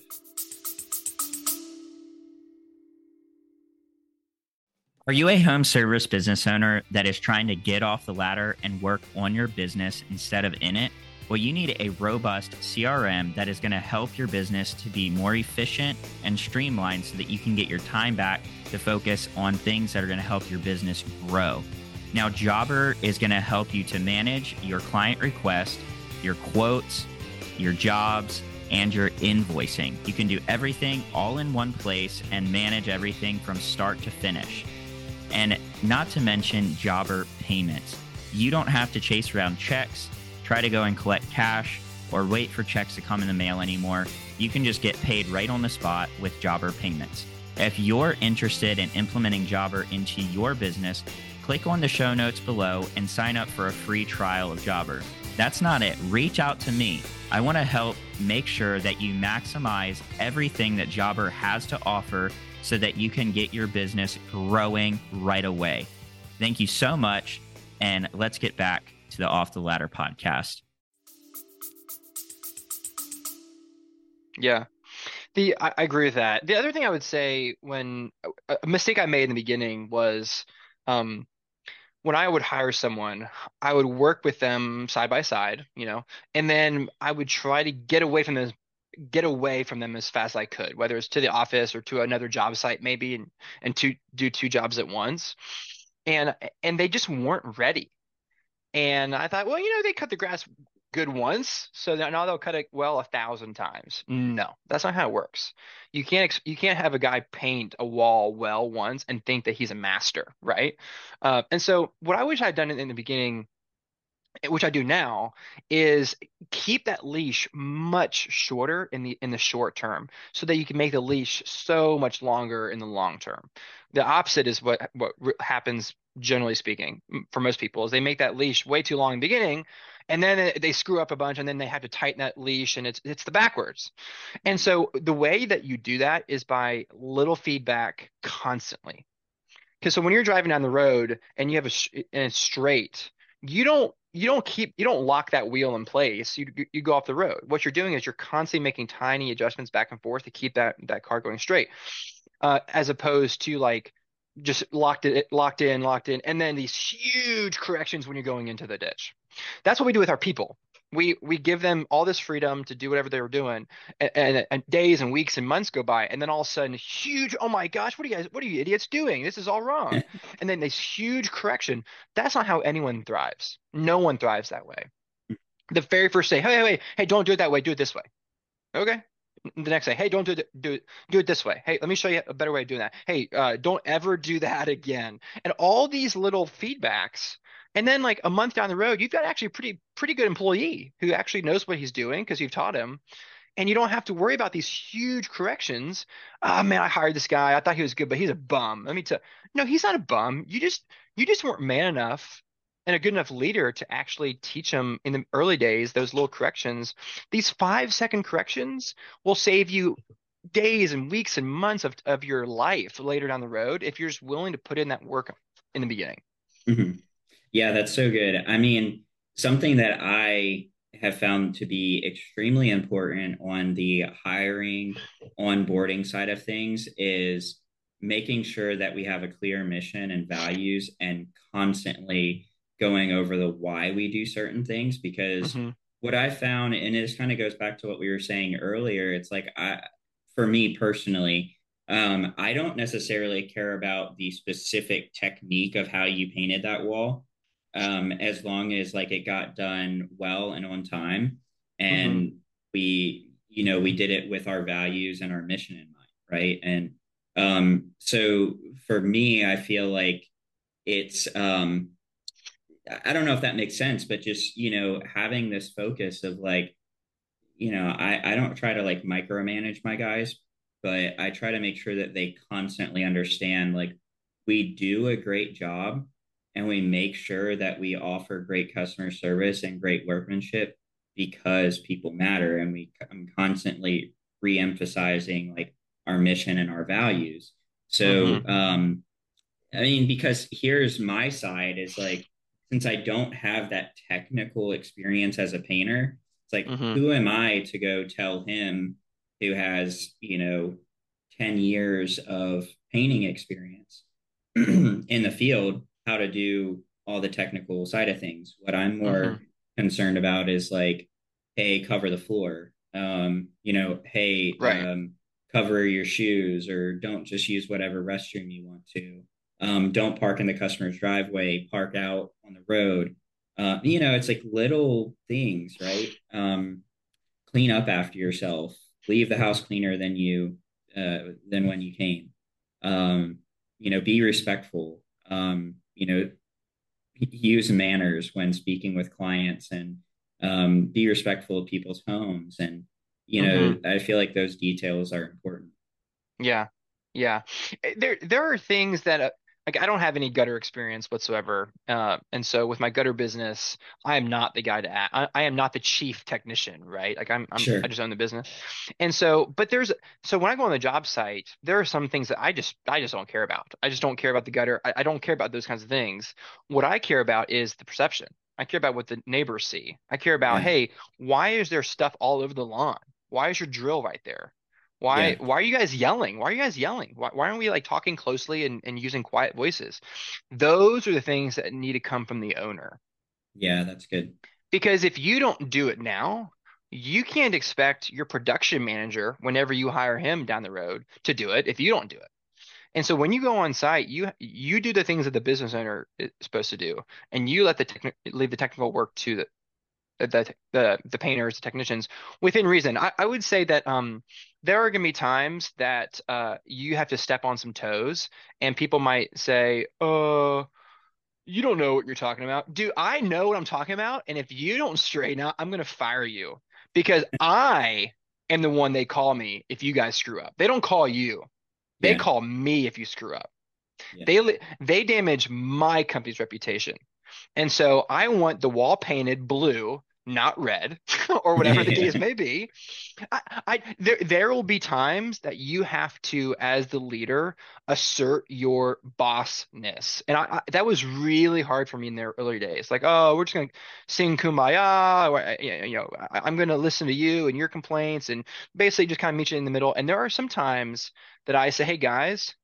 Speaker 3: Are you a home service business owner that is trying to get off the ladder and work on your business instead of in it? Well, you need a robust C R M that is going to help your business to be more efficient and streamlined so that you can get your time back to focus on things that are going to help your business grow. Now, Jobber is going to help you to manage your client request, your quotes, your jobs, and your invoicing. You can do everything all in one place and manage everything from start to finish. And not to mention Jobber payments. You don't have to chase around checks, try to go and collect cash, or wait for checks to come in the mail anymore. You can just get paid right on the spot with Jobber payments. If you're interested in implementing Jobber into your business, click on the show notes below and sign up for a free trial of Jobber. That's not it. Reach out to me. I want to help make sure that you maximize everything that Jobber has to offer so that you can get your business growing right away. Thank you so much. And let's get back to the Off the Ladder podcast.
Speaker 2: Yeah. The I, I agree with that. The other thing I would say when a a mistake I made in the beginning was um when I would hire someone, I would work with them side by side, you know, and then I would try to get away from them, get away from them as fast as I could, whether it's to the office or to another job site maybe, and and to do two jobs at once. And and they just weren't ready. And I thought, well, you know, they cut the grass good once, so that now they'll cut it well a thousand times. No, that's not how it works. You can't ex you can't have a guy paint a wall well once and think that he's a master, right? Uh, and so what I wish I'd done in, in the beginning, which I do now, is keep that leash much shorter in the in the short term, so that you can make the leash so much longer in the long term. The opposite is what what r- happens generally speaking m- for most people is they make that leash way too long in the beginning, and then it- they screw up a bunch, and then they have to tighten that leash, and it's it's the backwards. And so the way that you do that is by little feedback constantly. Because so when you're driving down the road and you have a sh and it's straight, you don't you don't keep you don't lock that wheel in place. You you go off the road. What you're doing is you're constantly making tiny adjustments back and forth to keep that that car going straight, uh, as opposed to like just locked it locked in locked in, and then these huge corrections when you're going into the ditch. That's what we do with our people. We we give them all this freedom to do whatever they were doing, and, and, and days and weeks and months go by, and then all of a sudden, huge, oh my gosh, what are you guys, what are you idiots doing? This is all wrong. And then this huge correction. That's not how anyone thrives. No one thrives that way. The very first day, hey, hey, hey, hey, don't do it that way. Do it this way. Okay. The next day, hey, don't do it, do it, do it this way. Hey, let me show you a better way of doing that. Hey, uh, don't ever do that again. And all these little feedbacks. And then like a month down the road, you've got actually a pretty, pretty good employee who actually knows what he's doing because you've taught him. And you don't have to worry about these huge corrections. Oh man, I hired this guy. I thought he was good, but he's a bum. Let me tell no, he's not a bum. You just you just weren't man enough and a good enough leader to actually teach him in the early days those little corrections. These five second corrections will save you days and weeks and months of, of your life later down the road if you're just willing to put in that work in the beginning.
Speaker 1: Mhm. Yeah, that's so good. I mean, something that I have found to be extremely important on the hiring, onboarding side of things is making sure that we have a clear mission and values and constantly going over the why we do certain things. Because
Speaker 2: Mm-hmm.
Speaker 1: what I found, and this kind of goes back to what we were saying earlier, it's like I, for me personally, um, I don't necessarily care about the specific technique of how you painted that wall, um, as long as like it got done well and on time,
Speaker 2: Mm-hmm.
Speaker 1: and we, you know, we did it with our values and our mission in mind, right? And um, so for me, I feel like it's um, I don't know if that makes sense, but just, you know, having this focus of like, you know, I, I don't try to like micromanage my guys, but I try to make sure that they constantly understand like we do a great job and we make sure that we offer great customer service and great workmanship because people matter. And we, I'm constantly re-emphasizing like our mission and our values. So,
Speaker 2: Mm-hmm.
Speaker 1: um, I mean, because here's my side is like, since I don't have that technical experience as a painter, it's like,
Speaker 2: Mm-hmm.
Speaker 1: who am I to go tell him who has, you know, ten years of painting experience in the field how to do all the technical side of things? What I'm
Speaker 2: Mm-hmm.
Speaker 1: more concerned about is like, hey, cover the floor. Um, you know, hey,
Speaker 2: Right.
Speaker 1: um, cover your shoes or don't just use whatever restroom you want to. Um, don't park in the customer's driveway, park out on the road. Uh, you know, it's like little things, right? Um, clean up after yourself. Leave the house cleaner than you uh, than when you came. Um, you know, be respectful. Um, you know, use manners when speaking with clients, and um, be respectful of people's homes. And you
Speaker 2: Mm-hmm.
Speaker 1: know, I feel like those details are important.
Speaker 2: Yeah. Yeah. Eh, There there are things that uh, like I don't have any gutter experience whatsoever. Uh, and so with my gutter business, I am not the guy to act. I, I am not the chief technician, right? Like I'm I'm I
Speaker 1: Sure.
Speaker 2: just own the business. And so but there's so when I go on the job site, there are some things that I just I just don't care about. I just don't care about the gutter. I, I don't care about those kinds of things. What I care about is the perception. I care about what the neighbors see. I care about,
Speaker 1: Yeah.
Speaker 2: hey, why is there stuff all over the lawn? Why is your drill right there? Why
Speaker 1: Yeah.
Speaker 2: why are you guys yelling? Why are you guys yelling? Why, why aren't we like talking closely and, and using quiet voices? Those are the things that need to come from the owner.
Speaker 1: Yeah. That's good.
Speaker 2: Because if you don't do it now, you can't expect your production manager, whenever you hire him down the road, to do it if you don't do it. And so when you go on site, you you do the things that the business owner is supposed to do, and you let the techni leave the technical work to the the the the painters, the technicians, within reason. I, I would say that um there are gonna be times that uh you have to step on some toes, and people might say, "Uh, you don't know what you're talking about." Dude, I know what I'm talking about, and if you don't straighten out, I'm gonna fire you because I am the one they call me if you guys screw up. They don't call you. They
Speaker 1: Yeah.
Speaker 2: call me if you screw up.
Speaker 1: Yeah.
Speaker 2: They li- they damage my company's reputation. And so I want the wall painted blue, not red, or whatever the case
Speaker 1: Yeah.
Speaker 2: may be. I, I there there will be times that you have to, as the leader, assert your bossness, and I, I that was really hard for me in the early days. Like, oh, we're just gonna sing Kumbaya, or, uh, you know, I, I'm gonna listen to you and your complaints, and basically just kind of meet you in the middle. And there are some times that I say, hey guys,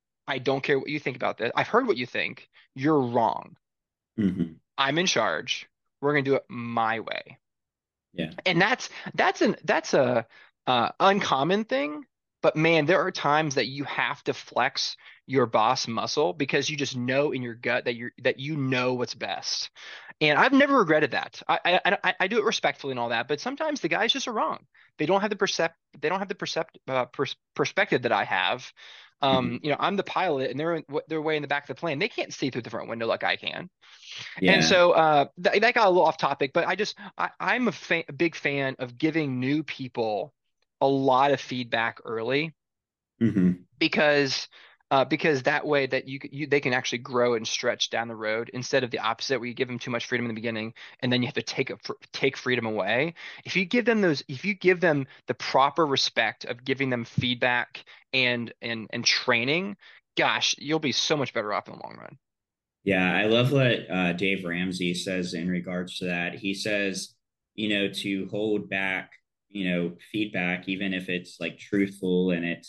Speaker 2: I don't care what you think about this. I've heard what you think. You're wrong.
Speaker 1: Hmm.
Speaker 2: I'm in charge. We're gonna do it my way.
Speaker 1: Yeah.
Speaker 2: And that's that's an that's a uh, uncommon thing. But man, there are times that you have to flex your boss muscle because you just know in your gut that you're that you know what's best. And I've never regretted that. I I, I, I do it respectfully and all that, but sometimes the guys just are wrong. They don't have the percept they don't have the percept uh, pers perspective that I have. Um,
Speaker 1: Hmm.
Speaker 2: you know, I'm the pilot, and they're in, they're way in the back of the plane. They can't see through the front window like I can. And
Speaker 1: Yeah.
Speaker 2: so uh, th that got a little off topic, but I just I, I'm a, fa a big fan of giving new people a lot of feedback early
Speaker 1: Hmm.
Speaker 2: because uh, because that way that you, c- you they can actually grow and stretch down the road instead of the opposite where you give them too much freedom in the beginning and then you have to take it fr take freedom away. If you give them those, if you give them the proper respect of giving them feedback and and and training, gosh, you'll be so much better off in the long run.
Speaker 1: Yeah, I love what uh, Dave Ramsey says in regards to that. He says, you know, to hold back, you know, feedback, even if it's like truthful and it's,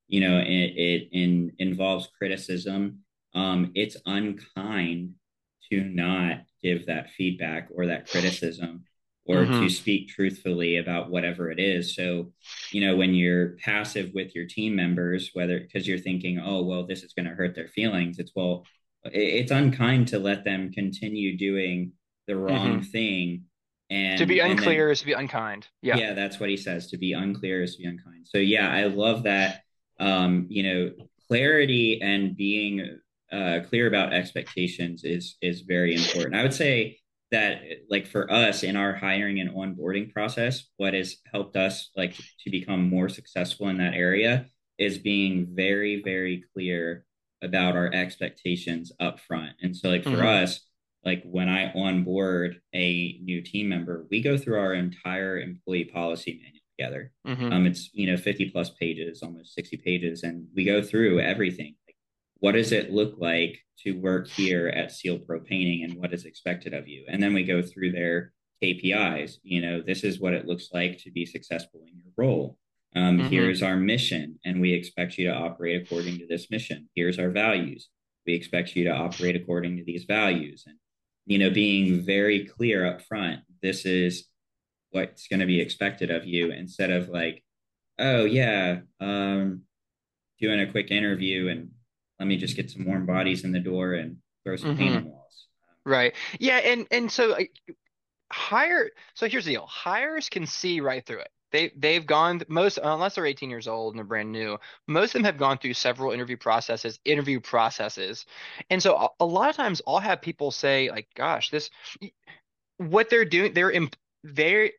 Speaker 1: you know, it, it in, involves criticism, um, it's unkind to not give that feedback or that criticism or to
Speaker 2: Mm-hmm.
Speaker 1: speak truthfully about whatever it is. So, you know, when you're passive with your team members, whether because you're thinking, oh, well, this is going to hurt their feelings, it's well, it's unkind to let them continue doing the wrong
Speaker 2: Mm-hmm.
Speaker 1: thing.
Speaker 2: To be
Speaker 1: And and
Speaker 2: unclear
Speaker 1: then
Speaker 2: is to be unkind. Yeah.
Speaker 1: yeah, that's what he says. To be unclear is to be unkind. So yeah, I love that. Um, you know, clarity and being uh, clear about expectations is is very important. I would say that like for us in our hiring and onboarding process, what has helped us like to, to become more successful in that area is being very, very clear about our expectations up front. And so like for
Speaker 2: Mm-hmm.
Speaker 1: us, like when I onboard a new team member, we go through our entire employee policy manual together.
Speaker 2: Mm-hmm.
Speaker 1: Um, it's you know fifty plus pages, almost sixty pages, and we go through everything. Like, what does it look like to work here at Seal Pro Painting, and what is expected of you? And then we go through their K P Is. You know, this is what it looks like to be successful in your role. Um,
Speaker 2: Mm-hmm.
Speaker 1: here's our mission, and we expect you to operate according to this mission. Here's our values. We expect you to operate according to these values. And you know, being very clear up front, this is what's going to be expected of you instead of like, oh, yeah, um, doing a quick interview and let me just get some warm bodies in the door and throw some paint
Speaker 2: Mm-hmm.
Speaker 1: on walls.
Speaker 2: Right. Yeah. And and so like, hire. So here's the deal: hires can see right through it. They they've gone most unless they're eighteen years old and they're brand new. Most of them have gone through several interview processes, interview processes, and so a, a lot of times I'll have people say like, "Gosh, this what they're doing. They're imp- very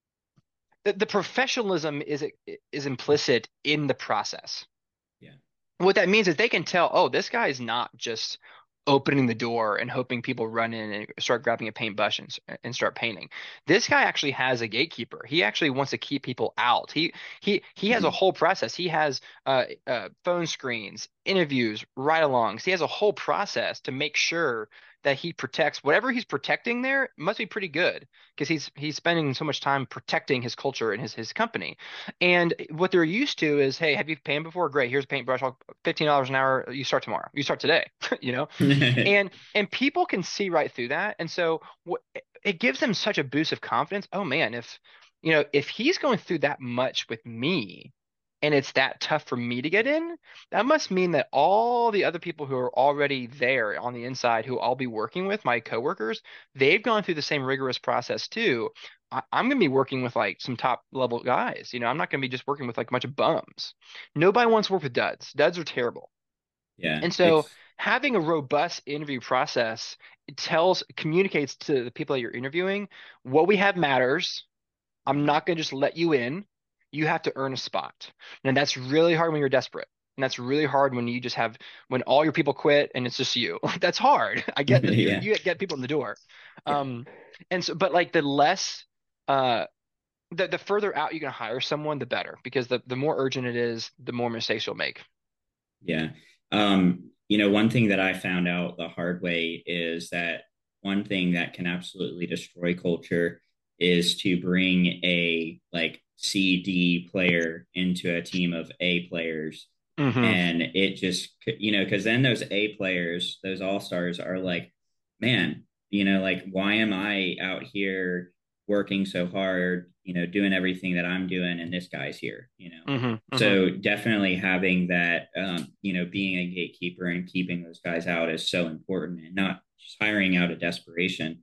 Speaker 2: the, the professionalism is is implicit in the process.
Speaker 1: Yeah.
Speaker 2: What that means is they can tell, oh, this guy is not just opening the door and hoping people run in and start grabbing a paintbrush and, and start painting. This guy actually has a gatekeeper. He actually wants to keep people out. He he he has a
Speaker 1: Mm-hmm.
Speaker 2: whole process. He has uh, uh, phone screens, interviews, ride-alongs. He has a whole process to make sure that he protects whatever he's protecting there must be pretty good because he's he's spending so much time protecting his culture and his his company. And what they're used to is, hey, have you painted before? Great, here's a paintbrush. I'll, fifteen dollars an hour. You start tomorrow. You start today. You know, and and people can see right through that. And so what it gives them such a boost of confidence. Oh man, if you know, if he's going through that much with me and it's that tough for me to get in, that must mean that all the other people who are already there on the inside who I'll be working with, my coworkers, they've gone through the same rigorous process too. I, I'm going to be working with like some top level guys. You know, I'm not going to be just working with like a bunch of bums. Nobody wants to work with duds. Duds are terrible.
Speaker 1: Yeah.
Speaker 2: And so
Speaker 1: It's,
Speaker 2: having a robust interview process, it tells, communicates to the people that you're interviewing what we have matters. I'm not going to just let you in. You have to earn a spot. And that's really hard when you're desperate. And that's really hard when you just have, when all your people quit and it's just you. That's hard. I get that you're,
Speaker 1: yeah.
Speaker 2: you get people in the door.
Speaker 1: Yeah.
Speaker 2: Um, and so, but like the less, uh, the, the further out you can hire someone, the better, because the, the more urgent it is, the more mistakes you'll make.
Speaker 1: Yeah. Um, you know, one thing that I found out the hard way is that one thing that can absolutely destroy culture is to bring a like C D player into a team of A players.
Speaker 2: Hmm.
Speaker 1: And it just, you know, because then those A players, those all stars are like, man, you know, like, why am I out here working so hard, you know, doing everything that I'm doing and this guy's here, you know?
Speaker 2: Hmm. Hmm.
Speaker 1: So definitely having that, um, you know, being a gatekeeper and keeping those guys out is so important and not just hiring out of desperation.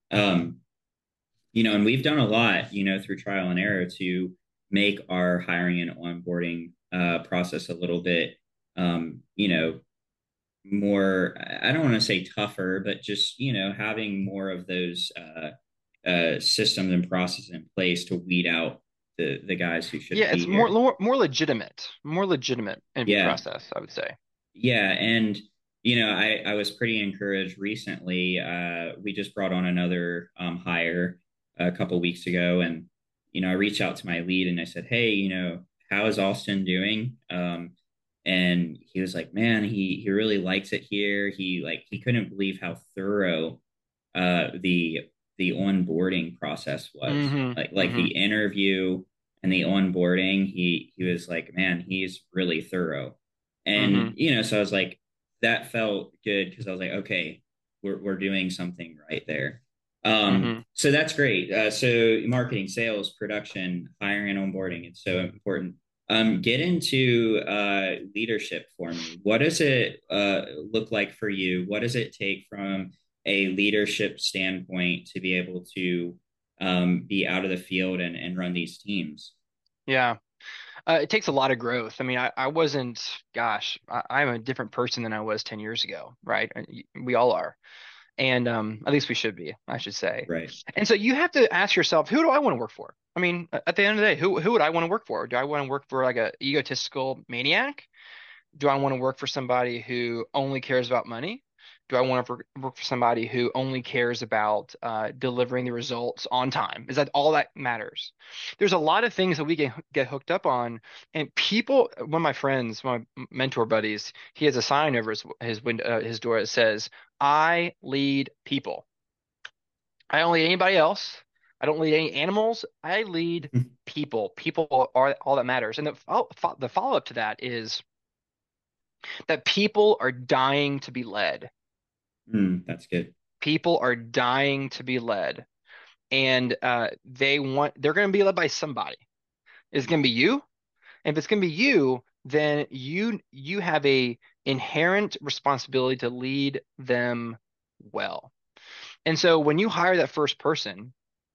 Speaker 1: Um, you know, and we've done a lot, you know, through trial and error to make our hiring and onboarding uh, process a little bit, um, you know, more, I don't want to say tougher, but just, you know, having more of those uh, uh, systems and processes in place to weed out the, the guys who shouldn't
Speaker 2: Yeah, it's
Speaker 1: be
Speaker 2: more
Speaker 1: here.
Speaker 2: more more legitimate, more legitimate interview
Speaker 1: Yeah.
Speaker 2: process, I would say.
Speaker 1: Yeah, and you know, I I was pretty encouraged recently. Uh, we just brought on another um, hire a couple weeks ago, and you know, I reached out to my lead and I said, "Hey, you know, how is Austin doing?" Um, and he was like, "Man, he he really likes it here. He like he couldn't believe how thorough uh, the the onboarding process was.
Speaker 2: Hmm.
Speaker 1: Like like
Speaker 2: Hmm.
Speaker 1: the interview." and the onboarding, he he was like, man, he's really thorough. And
Speaker 2: Mm-hmm.
Speaker 1: you know, so I was like, that felt good because I was like, okay, we're we're doing something right there. Um,
Speaker 2: Mm-hmm.
Speaker 1: so that's great. Uh, so marketing, sales, production, hiring, and onboarding, it's so important. Um, get into uh, leadership for me. What does it uh, look like for you? What does it take from a leadership standpoint to be able to um, be out of the field and, and run these teams?
Speaker 2: Yeah. Uh, it takes a lot of growth. I mean, I, I wasn't, gosh, I, I'm a different person than I was ten years ago, right? Uh, y- We all are. And um, at least we should be, I should say.
Speaker 1: Right.
Speaker 2: And so you have to ask yourself, who do I want to work for? I mean, at the end of the day, who who would I want to work for? Do I want to work for like a egotistical maniac? Do I want to work for somebody who only cares about money? Do I want to work, work for somebody who only cares about uh, delivering the results on time? Is that all that matters? There's a lot of things that we get get hooked up on, and people. One of my friends, my mentor buddies, he has a sign over his his window, uh, his door that says, "I lead people. I don't lead anybody else. I don't lead any animals. I lead people. People are all that matters." And the oh, the follow up to that is that people are dying to be led.
Speaker 1: Mm, that's good.
Speaker 2: People are dying to be led, and uh, they want they're going to be led by somebody. It's going to be you, and if it's going to be you, then you you have a inherent responsibility to lead them well. And so when you hire that first person,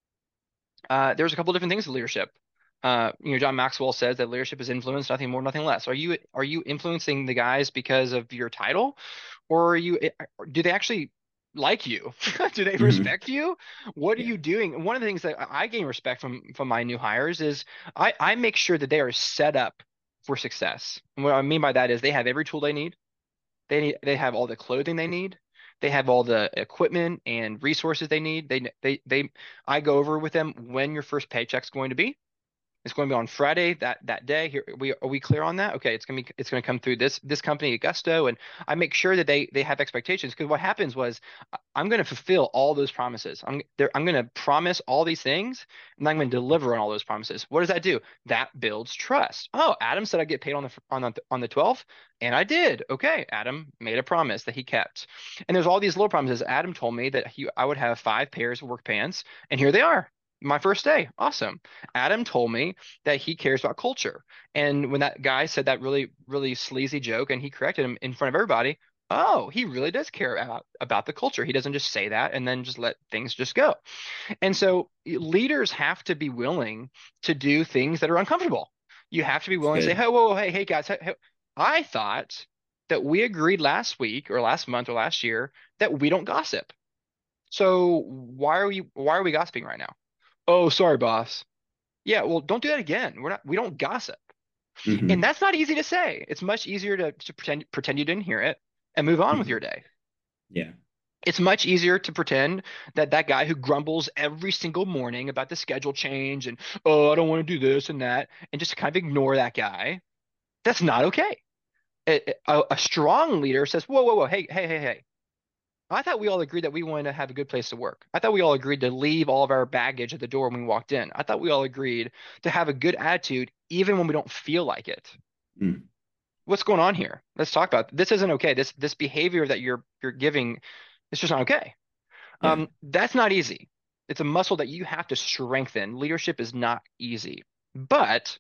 Speaker 2: uh, there's a couple different things to leadership. Uh, you know, John Maxwell says that leadership is influence, nothing more, nothing less. Are you are you influencing the guys because of your title, or are you do they actually like you? Do they
Speaker 1: Mm-hmm.
Speaker 2: respect you? What are
Speaker 1: Yeah.
Speaker 2: you doing? One of the things that I gain respect from from my new hires is I I make sure that they are set up for success. And what I mean by that is they have every tool they need. They need they have all the clothing they need. They have all the equipment and resources they need. They they they I go over with them when your first paycheck's going to be. It's going to be on Friday that that day. Here we are we clear on that? Okay, it's going to be it's going to come through this this company Augusto, and I make sure that they they have expectations because what happens was I- I'm going to fulfill all those promises. I'm there I'm going to promise all these things and I'm going to deliver on all those promises. What does that do? That builds trust. Oh, Adam said I'd get paid on the on the on the twelfth, and I did. Okay, Adam made a promise that he kept. And there's all these little promises. Adam told me that he I would have five pairs of work pants, and here they are. My first day. Awesome. Adam told me that he cares about culture. And when that guy said that really, really sleazy joke and he corrected him in front of everybody, oh, he really does care about, about the culture. He doesn't just say that and then just let things just go. And so leaders have to be willing to do things that are uncomfortable. You have to be
Speaker 1: That's
Speaker 2: willing to say,
Speaker 1: good.
Speaker 2: hey, whoa, whoa, hey, hey, guys, hey, hey, I thought that we agreed last week or last month or last year that we don't gossip. So why are we why are we gossiping right now? Oh, sorry, boss. Yeah, well, don't do that again. We're not we don't gossip. And
Speaker 1: Mm-hmm.
Speaker 2: that's not easy to say. It's much easier to, to pretend pretend you didn't hear it and move on with
Speaker 1: Mm-hmm.
Speaker 2: your day.
Speaker 1: Yeah.
Speaker 2: It's much easier to pretend that that guy who grumbles every single morning about the schedule change and oh, I don't want to do this and that and just kind of ignore that guy. That's not okay. A, a, a strong leader says, "Whoa, whoa, whoa, hey, hey, hey, hey. I thought we all agreed that we wanted to have a good place to work. I thought we all agreed to leave all of our baggage at the door when we walked in. I thought we all agreed to have a good attitude even when we don't feel like it.
Speaker 1: Mm.
Speaker 2: What's going on here? Let's talk about it. This isn't okay. This this behavior that you're you're giving is just not okay.
Speaker 1: Yeah.
Speaker 2: Um, that's not easy. It's a muscle that you have to strengthen. Leadership is not easy, but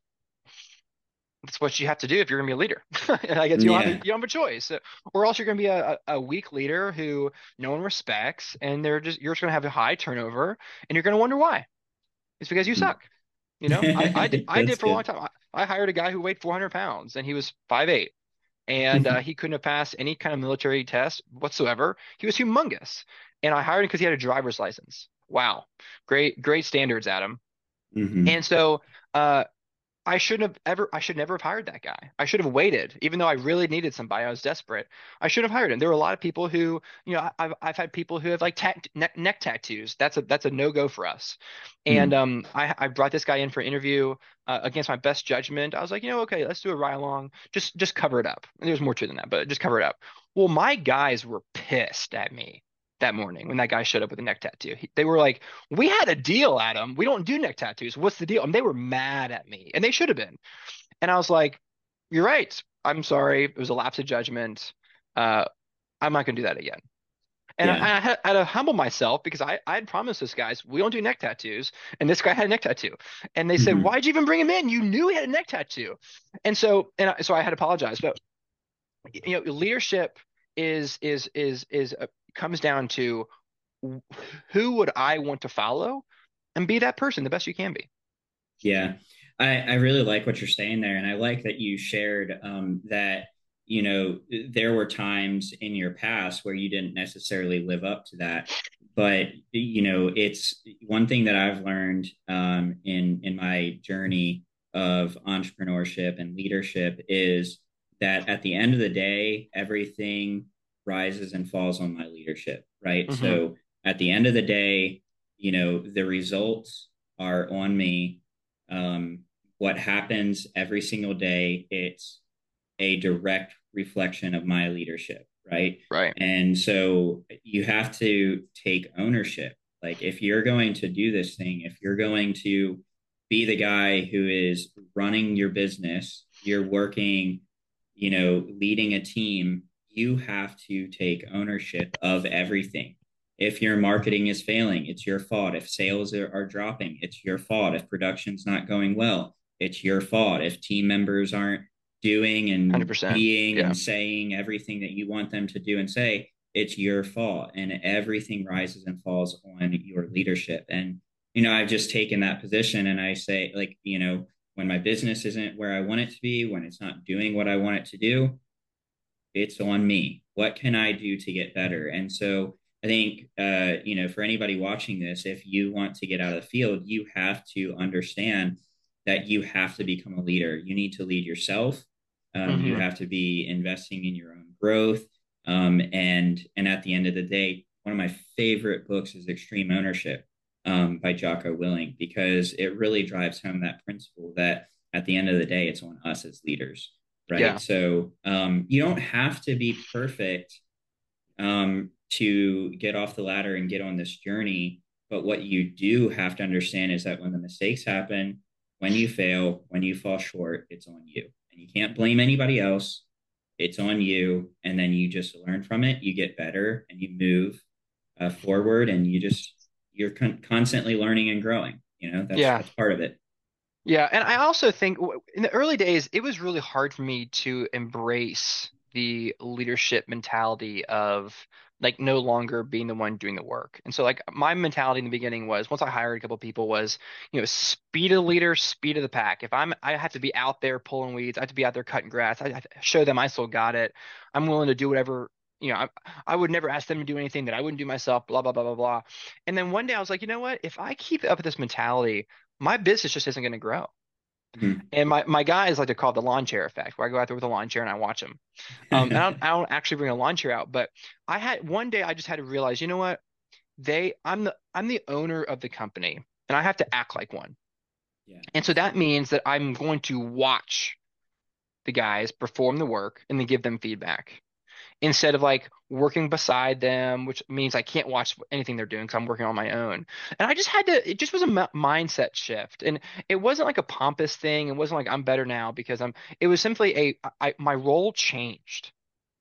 Speaker 2: that's what you have to do if you're going to be a leader. And I guess you don't have a,
Speaker 1: Yeah.
Speaker 2: you don't have a choice, or else you're going to be a, a weak leader who no one respects, and they're just you're just going to have a high turnover, and you're going to wonder why. It's because you
Speaker 1: Mm.
Speaker 2: suck. You know, I I did, I did
Speaker 1: That's
Speaker 2: for a long
Speaker 1: good.
Speaker 2: time. I, I hired a guy who weighed four hundred pounds, and he was five eight, and uh, he couldn't have passed any kind of military test whatsoever. He was humongous, and I hired him because he had a driver's license. Wow, great great standards, Adam.
Speaker 1: Mm-hmm.
Speaker 2: And so. Uh, I shouldn't have ever, I should never have hired that guy. I should have waited, even though I really needed somebody. I was desperate. I should have hired him. There were a lot of people who, you know, I- I've I've had people who have like tat neck, neck tattoos. That's a that's a no go for us. And
Speaker 1: Mm.
Speaker 2: um, I I brought this guy in for interview uh, against my best judgment. I was like, you know, okay, let's do a ride along. Just just cover it up. And there's more to it than that, but just cover it up. Well, my guys were pissed at me. that morning when that guy showed up with a neck tattoo. He, they were like, "We had a deal, Adam. We don't do neck tattoos. What's the deal?" And they were mad at me, and they should have been. And I was like, "You're right. I'm sorry. It was a lapse of judgment. Uh, I'm not going to do that again." And I,
Speaker 1: Yeah.
Speaker 2: I, had, I had to humble myself because I, I had promised those guys, we don't do neck tattoos. And this guy had a neck tattoo. And they said,
Speaker 1: Mhm.
Speaker 2: "Why'd you even bring him in? You knew he had a neck tattoo." And so, and I, so I had to apologize. But you know, leadership is is is is uh, comes down to who would I want to follow, and be that person the best you can be.
Speaker 1: Yeah, I, I really like what you're saying there. And I like that you shared um, that, you know, there were times in your past where you didn't necessarily live up to that. But, you know, it's one thing that I've learned um, in, in my journey of entrepreneurship and leadership is that at the end of the day, everything rises and falls on my leadership, right?
Speaker 2: Hmm.
Speaker 1: So at the end of the day, you know, the results are on me. Um, what happens every single day, it's a direct reflection of my leadership, right?
Speaker 2: Right.
Speaker 1: And so you have to take ownership. Like if you're going to do this thing, if you're going to be the guy who is running your business, you're working, you know, leading a team, you have to take ownership of everything. If your marketing is failing, it's your fault. If sales are, are dropping, it's your fault. If production's not going well, it's your fault. If team members aren't doing and
Speaker 2: one hundred percent.
Speaker 1: being
Speaker 2: Yeah.
Speaker 1: and saying everything that you want them to do and say, it's your fault. And everything rises and falls on your leadership. And, you know, I've just taken that position and I say, like, you know, when my business isn't where I want it to be, when it's not doing what I want it to do, it's on me. What can I do to get better? And so I think, uh, you know, for anybody watching this, if you want to get out of the field, you have to understand that you have to become a leader. You need to lead yourself. Um, you
Speaker 2: Hmm.
Speaker 1: have to be investing in your own growth. Um, and and at the end of the day, one of my favorite books is Extreme Ownership um, by Jocko Willing, because it really drives home that principle that at the end of the day, it's on us as leaders, right?
Speaker 2: Yeah.
Speaker 1: So um, you don't have to be perfect um, to get off the ladder and get on this journey. But what you do have to understand is that when the mistakes happen, when you fail, when you fall short, it's on you. And you can't blame anybody else. It's on you. And then you just learn from it. You get better and you move uh, forward and you just, you're con- constantly learning and growing. You know, that's,
Speaker 2: Yeah.
Speaker 1: that's part of it.
Speaker 2: Yeah, and I also think w- in the early days, it was really hard for me to embrace the leadership mentality of like no longer being the one doing the work. And so like my mentality in the beginning was once I hired a couple of people was, you know, speed of the leader, speed of the pack. If I'm I have to be out there pulling weeds, I have to be out there cutting grass. I have to show them I still got it. I'm willing to do whatever, you know, I, I would never ask them to do anything that I wouldn't do myself, blah, blah, blah, blah, blah. And then one day I was like, you know what? If I keep up with this mentality, my business just isn't going to grow.
Speaker 1: Mm-hmm.
Speaker 2: And my, my guys like to call it the lawn chair effect, where I go out there with a lawn chair and I watch them. Um, and I don't, I don't actually bring a lawn chair out, but I had one day I just had to realize, you know what? They, I'm the, I'm the owner of the company, and I have to act like one.
Speaker 1: Yeah,
Speaker 2: And so that
Speaker 1: absolutely.
Speaker 2: means that I'm going to watch the guys perform the work and then give them feedback, instead of like working beside them, which means I can't watch anything they're doing because I'm working on my own. And I just had to, it just was a m- mindset shift. And it wasn't like a pompous thing. It wasn't like I'm better now because I'm, it was simply a, I, my role changed.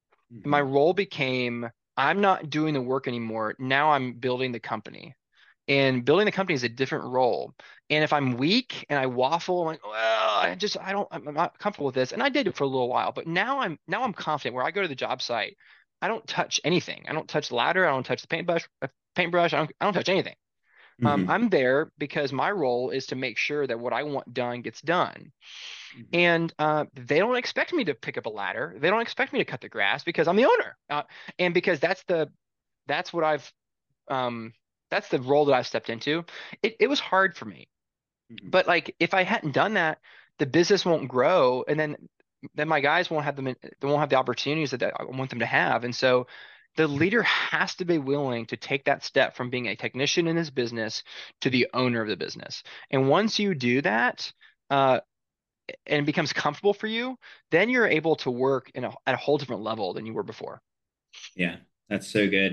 Speaker 2: My
Speaker 1: Mm-hmm.
Speaker 2: role became, I'm not doing the work anymore. Now I'm building the company. And building the company is a different role. And if I'm weak and I waffle, I'm like, well, I just I don't I'm not comfortable with this. And I did it for a little while, but now I'm now I'm confident where I go to the job site, I don't touch anything. I don't touch the ladder. I don't touch the paintbrush. uh, Paintbrush. I don't I don't touch anything. Um,
Speaker 1: Mm-hmm.
Speaker 2: I'm there because my role is to make sure that what I want done gets done.
Speaker 1: Mm-hmm.
Speaker 2: And uh, they don't expect me to pick up a ladder. They don't expect me to cut the grass because I'm the owner, uh, and because that's the that's what I've um, that's the role that I've stepped into. It, it was hard for me,
Speaker 1: Mm-hmm.
Speaker 2: but like if I hadn't done that, the business won't grow, and then then my guys won't have them. They won't have the opportunities that I want them to have. And so, the leader has to be willing to take that step from being a technician in his business to the owner of the business. And once you do that, uh, and it becomes comfortable for you, then you're able to work in a, at a whole different level than you were before.
Speaker 1: Yeah, that's so good.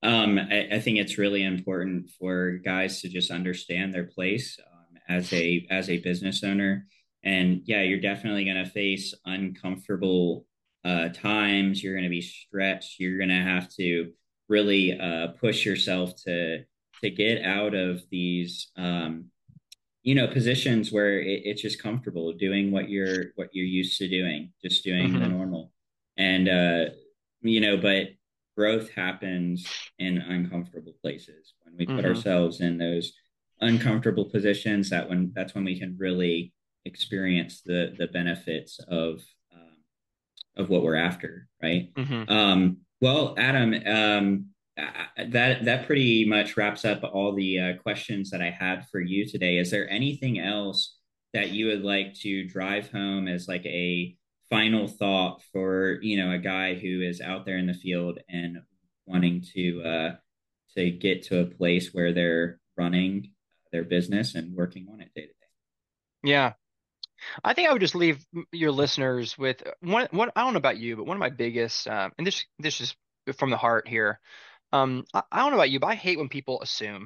Speaker 1: Um, I, I think it's really important for guys to just understand their place um, as a as a business owner. And yeah, you're definitely going to face uncomfortable uh, times. You're going to be stretched. You're going to have to really uh, push yourself to to get out of these um, you know positions where it, it's just comfortable doing what you're what you're used to doing, just doing the
Speaker 2: Mm-hmm.
Speaker 1: normal. And uh, you know, but growth happens in uncomfortable places when we put
Speaker 2: Mm-hmm.
Speaker 1: ourselves in those uncomfortable positions. That when that's when we can really experience the the benefits of um, of what we're after, right?
Speaker 2: Mm-hmm.
Speaker 1: Um, well, Adam, um, that that pretty much wraps up all the uh, questions that I had for you today. Is there anything else that you would like to drive home as like a final thought for you know a guy who is out there in the field and wanting to uh, to get to a place where they're running their business and working on it day to day?
Speaker 2: Yeah. I think I would just leave your listeners with one, one, I don't know about you, but one of my biggest, um, and this, this is from the heart here. Um, I, I don't know about you, but I hate when people assume.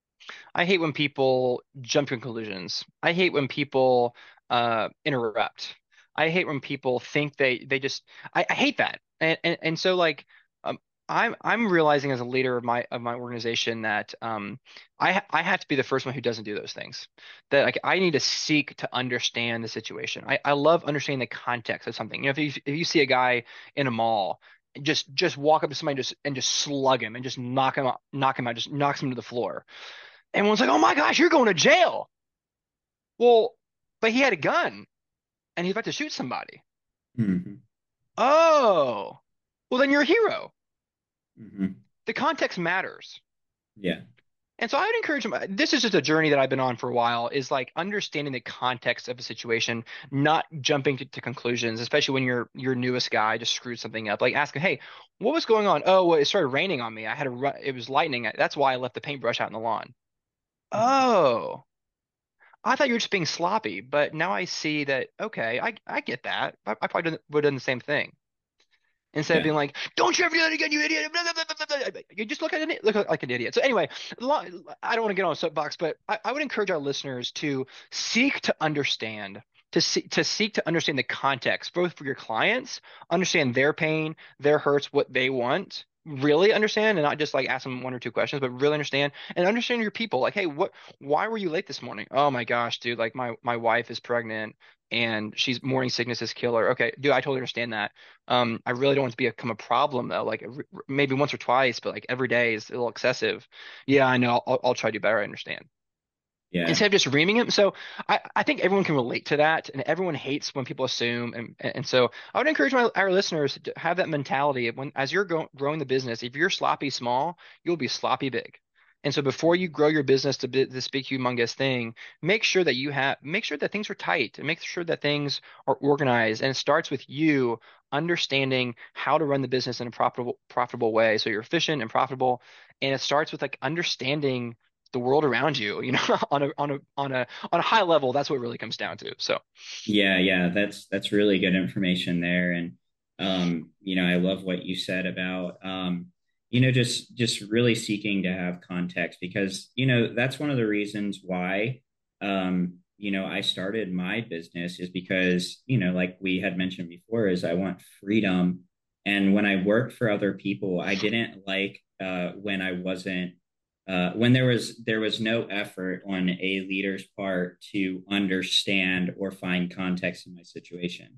Speaker 2: I hate when people jump to conclusions. I hate when people uh, interrupt. I hate when people think they they just. I, I hate that. And and and so like um, I'm I'm realizing as a leader of my of my organization that um I ha- I have to be the first one who doesn't do those things. That like I need to seek to understand the situation. I I love understanding the context of something. You know, if you if you see a guy in a mall. Just just walk up to somebody and just and just slug him and just knock him out, knock him out, just knocks him to the floor. Everyone's like, "Oh my gosh, you're going to jail." Well, but he had a gun and he's about to shoot somebody.
Speaker 1: Mm-hmm.
Speaker 2: Oh, well, then you're a hero.
Speaker 1: Mm-hmm.
Speaker 2: The context matters.
Speaker 1: Yeah.
Speaker 2: And so I would encourage him. This is just a journey that I've been on for a while, is like understanding the context of a situation, not jumping to, to conclusions, especially when your your newest guy just screwed something up. Like asking, hey, what was going on? Oh, well, it started raining on me. I had a ru- it was lightning. That's why I left the paintbrush out in the lawn.
Speaker 1: Mm-hmm.
Speaker 2: Oh, I thought you were just being sloppy, but now I see that, okay, I I get that. I, I probably done- would have done the same thing. Instead of
Speaker 1: Yeah.
Speaker 2: being like, don't you ever do that again, you idiot. Blah, blah, blah, blah, blah. You just look at an, look like an idiot. So anyway, lo- I don't want to get on a soapbox, but I, I would encourage our listeners to seek to understand, to see, to seek to understand the context, both for your clients, understand their pain, their hurts, what they want, really understand, and not just like ask them one or two questions, but really understand and understand your people. Like, hey, what, why were you late this morning? Oh my gosh, dude, like my my wife is pregnant and she's morning sickness is killer. Okay, dude, I totally understand that. Um, I really don't want it to be become a problem though. Like r- maybe once or twice, but like every day is a little excessive. Yeah, I know. I'll, I'll try to do better. I understand.
Speaker 1: Yeah.
Speaker 2: Instead of just reaming him. So I, I think everyone can relate to that, and everyone hates when people assume. And and so I would encourage my our listeners to have that mentality of when as you're go, growing the business, if you're sloppy small, you'll be sloppy big. And so before you grow your business to be this big humongous thing, make sure that you have make sure that things are tight and make sure that things are organized. And it starts with you understanding how to run the business in a profitable profitable way. So you're efficient and profitable. And it starts with like understanding the world around you, you know, on a on a on a on a high level. That's what it really comes down to. So
Speaker 1: Yeah, yeah, that's that's really good information there. And um, you know, I love what you said about um, you know, just just really seeking to have context because, you know, that's one of the reasons why um, you know, I started my business is because, you know, like we had mentioned before, is I want freedom. And when I worked for other people, I didn't like uh when I wasn't uh, when there was there was no effort on a leader's part to understand or find context in my situation,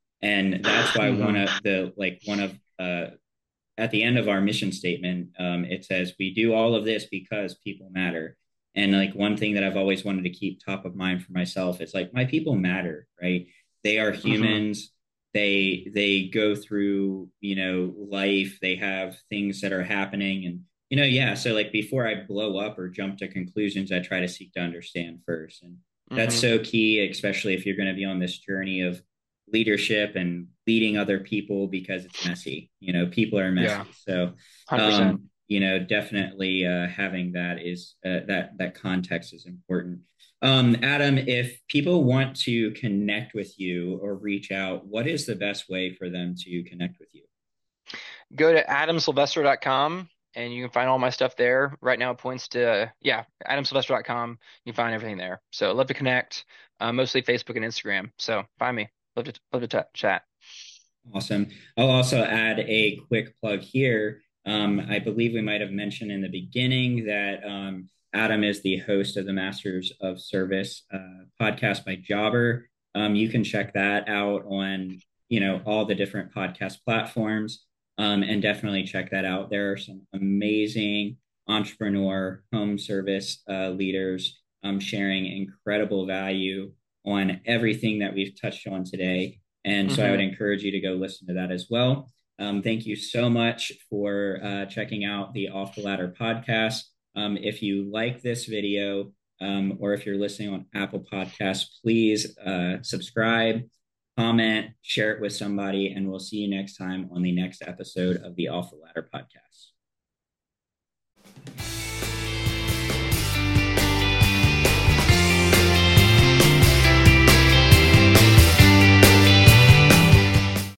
Speaker 1: and that's why one
Speaker 2: hmm
Speaker 1: of the like one of uh, at the end of our mission statement, um, it says we do all of this because people matter. And like one thing that I've always wanted to keep top of mind for myself is like my people matter, right? They are
Speaker 2: hmm
Speaker 1: humans. They they go through, you know, life. They have things that are happening, and you know, yeah. So like before I blow up or jump to conclusions, I try to seek to understand first, and that's
Speaker 2: hmm
Speaker 1: so key, especially if you're going to be on this journey of leadership and leading other people because it's messy. You know, people are
Speaker 2: Yeah,
Speaker 1: messy. So,
Speaker 2: one hundred percent.
Speaker 1: um, you know, definitely uh, having that is uh, that that context is important. Um, Adam, if people want to connect with you or reach out, what is the best way for them to connect with you?
Speaker 2: Go to adam sylvester dot com. and you can find all my stuff there. Right now it points to, yeah, adam sylvester dot com. You can find everything there. So love to connect, uh, mostly Facebook and Instagram. So find me. Love to, love to t- chat.
Speaker 1: Awesome. I'll also add a quick plug here. Um, I believe we might have mentioned in the beginning that um, Adam is the host of the Masters of Service uh, podcast by Jobber. Um, you can check that out on, you know, all the different podcast platforms, um, and definitely check that out. There are some amazing entrepreneur home service uh, leaders um, sharing incredible value on everything that we've touched on today. And so I would encourage you to go listen to that as well. Um, thank you so much for uh, checking out the Off the Ladder podcast. Um, if you like this video, um, or if you're listening on Apple Podcasts, please uh, subscribe, comment, share it with somebody, and we'll see you next time on the next episode of the Off the Ladder podcast.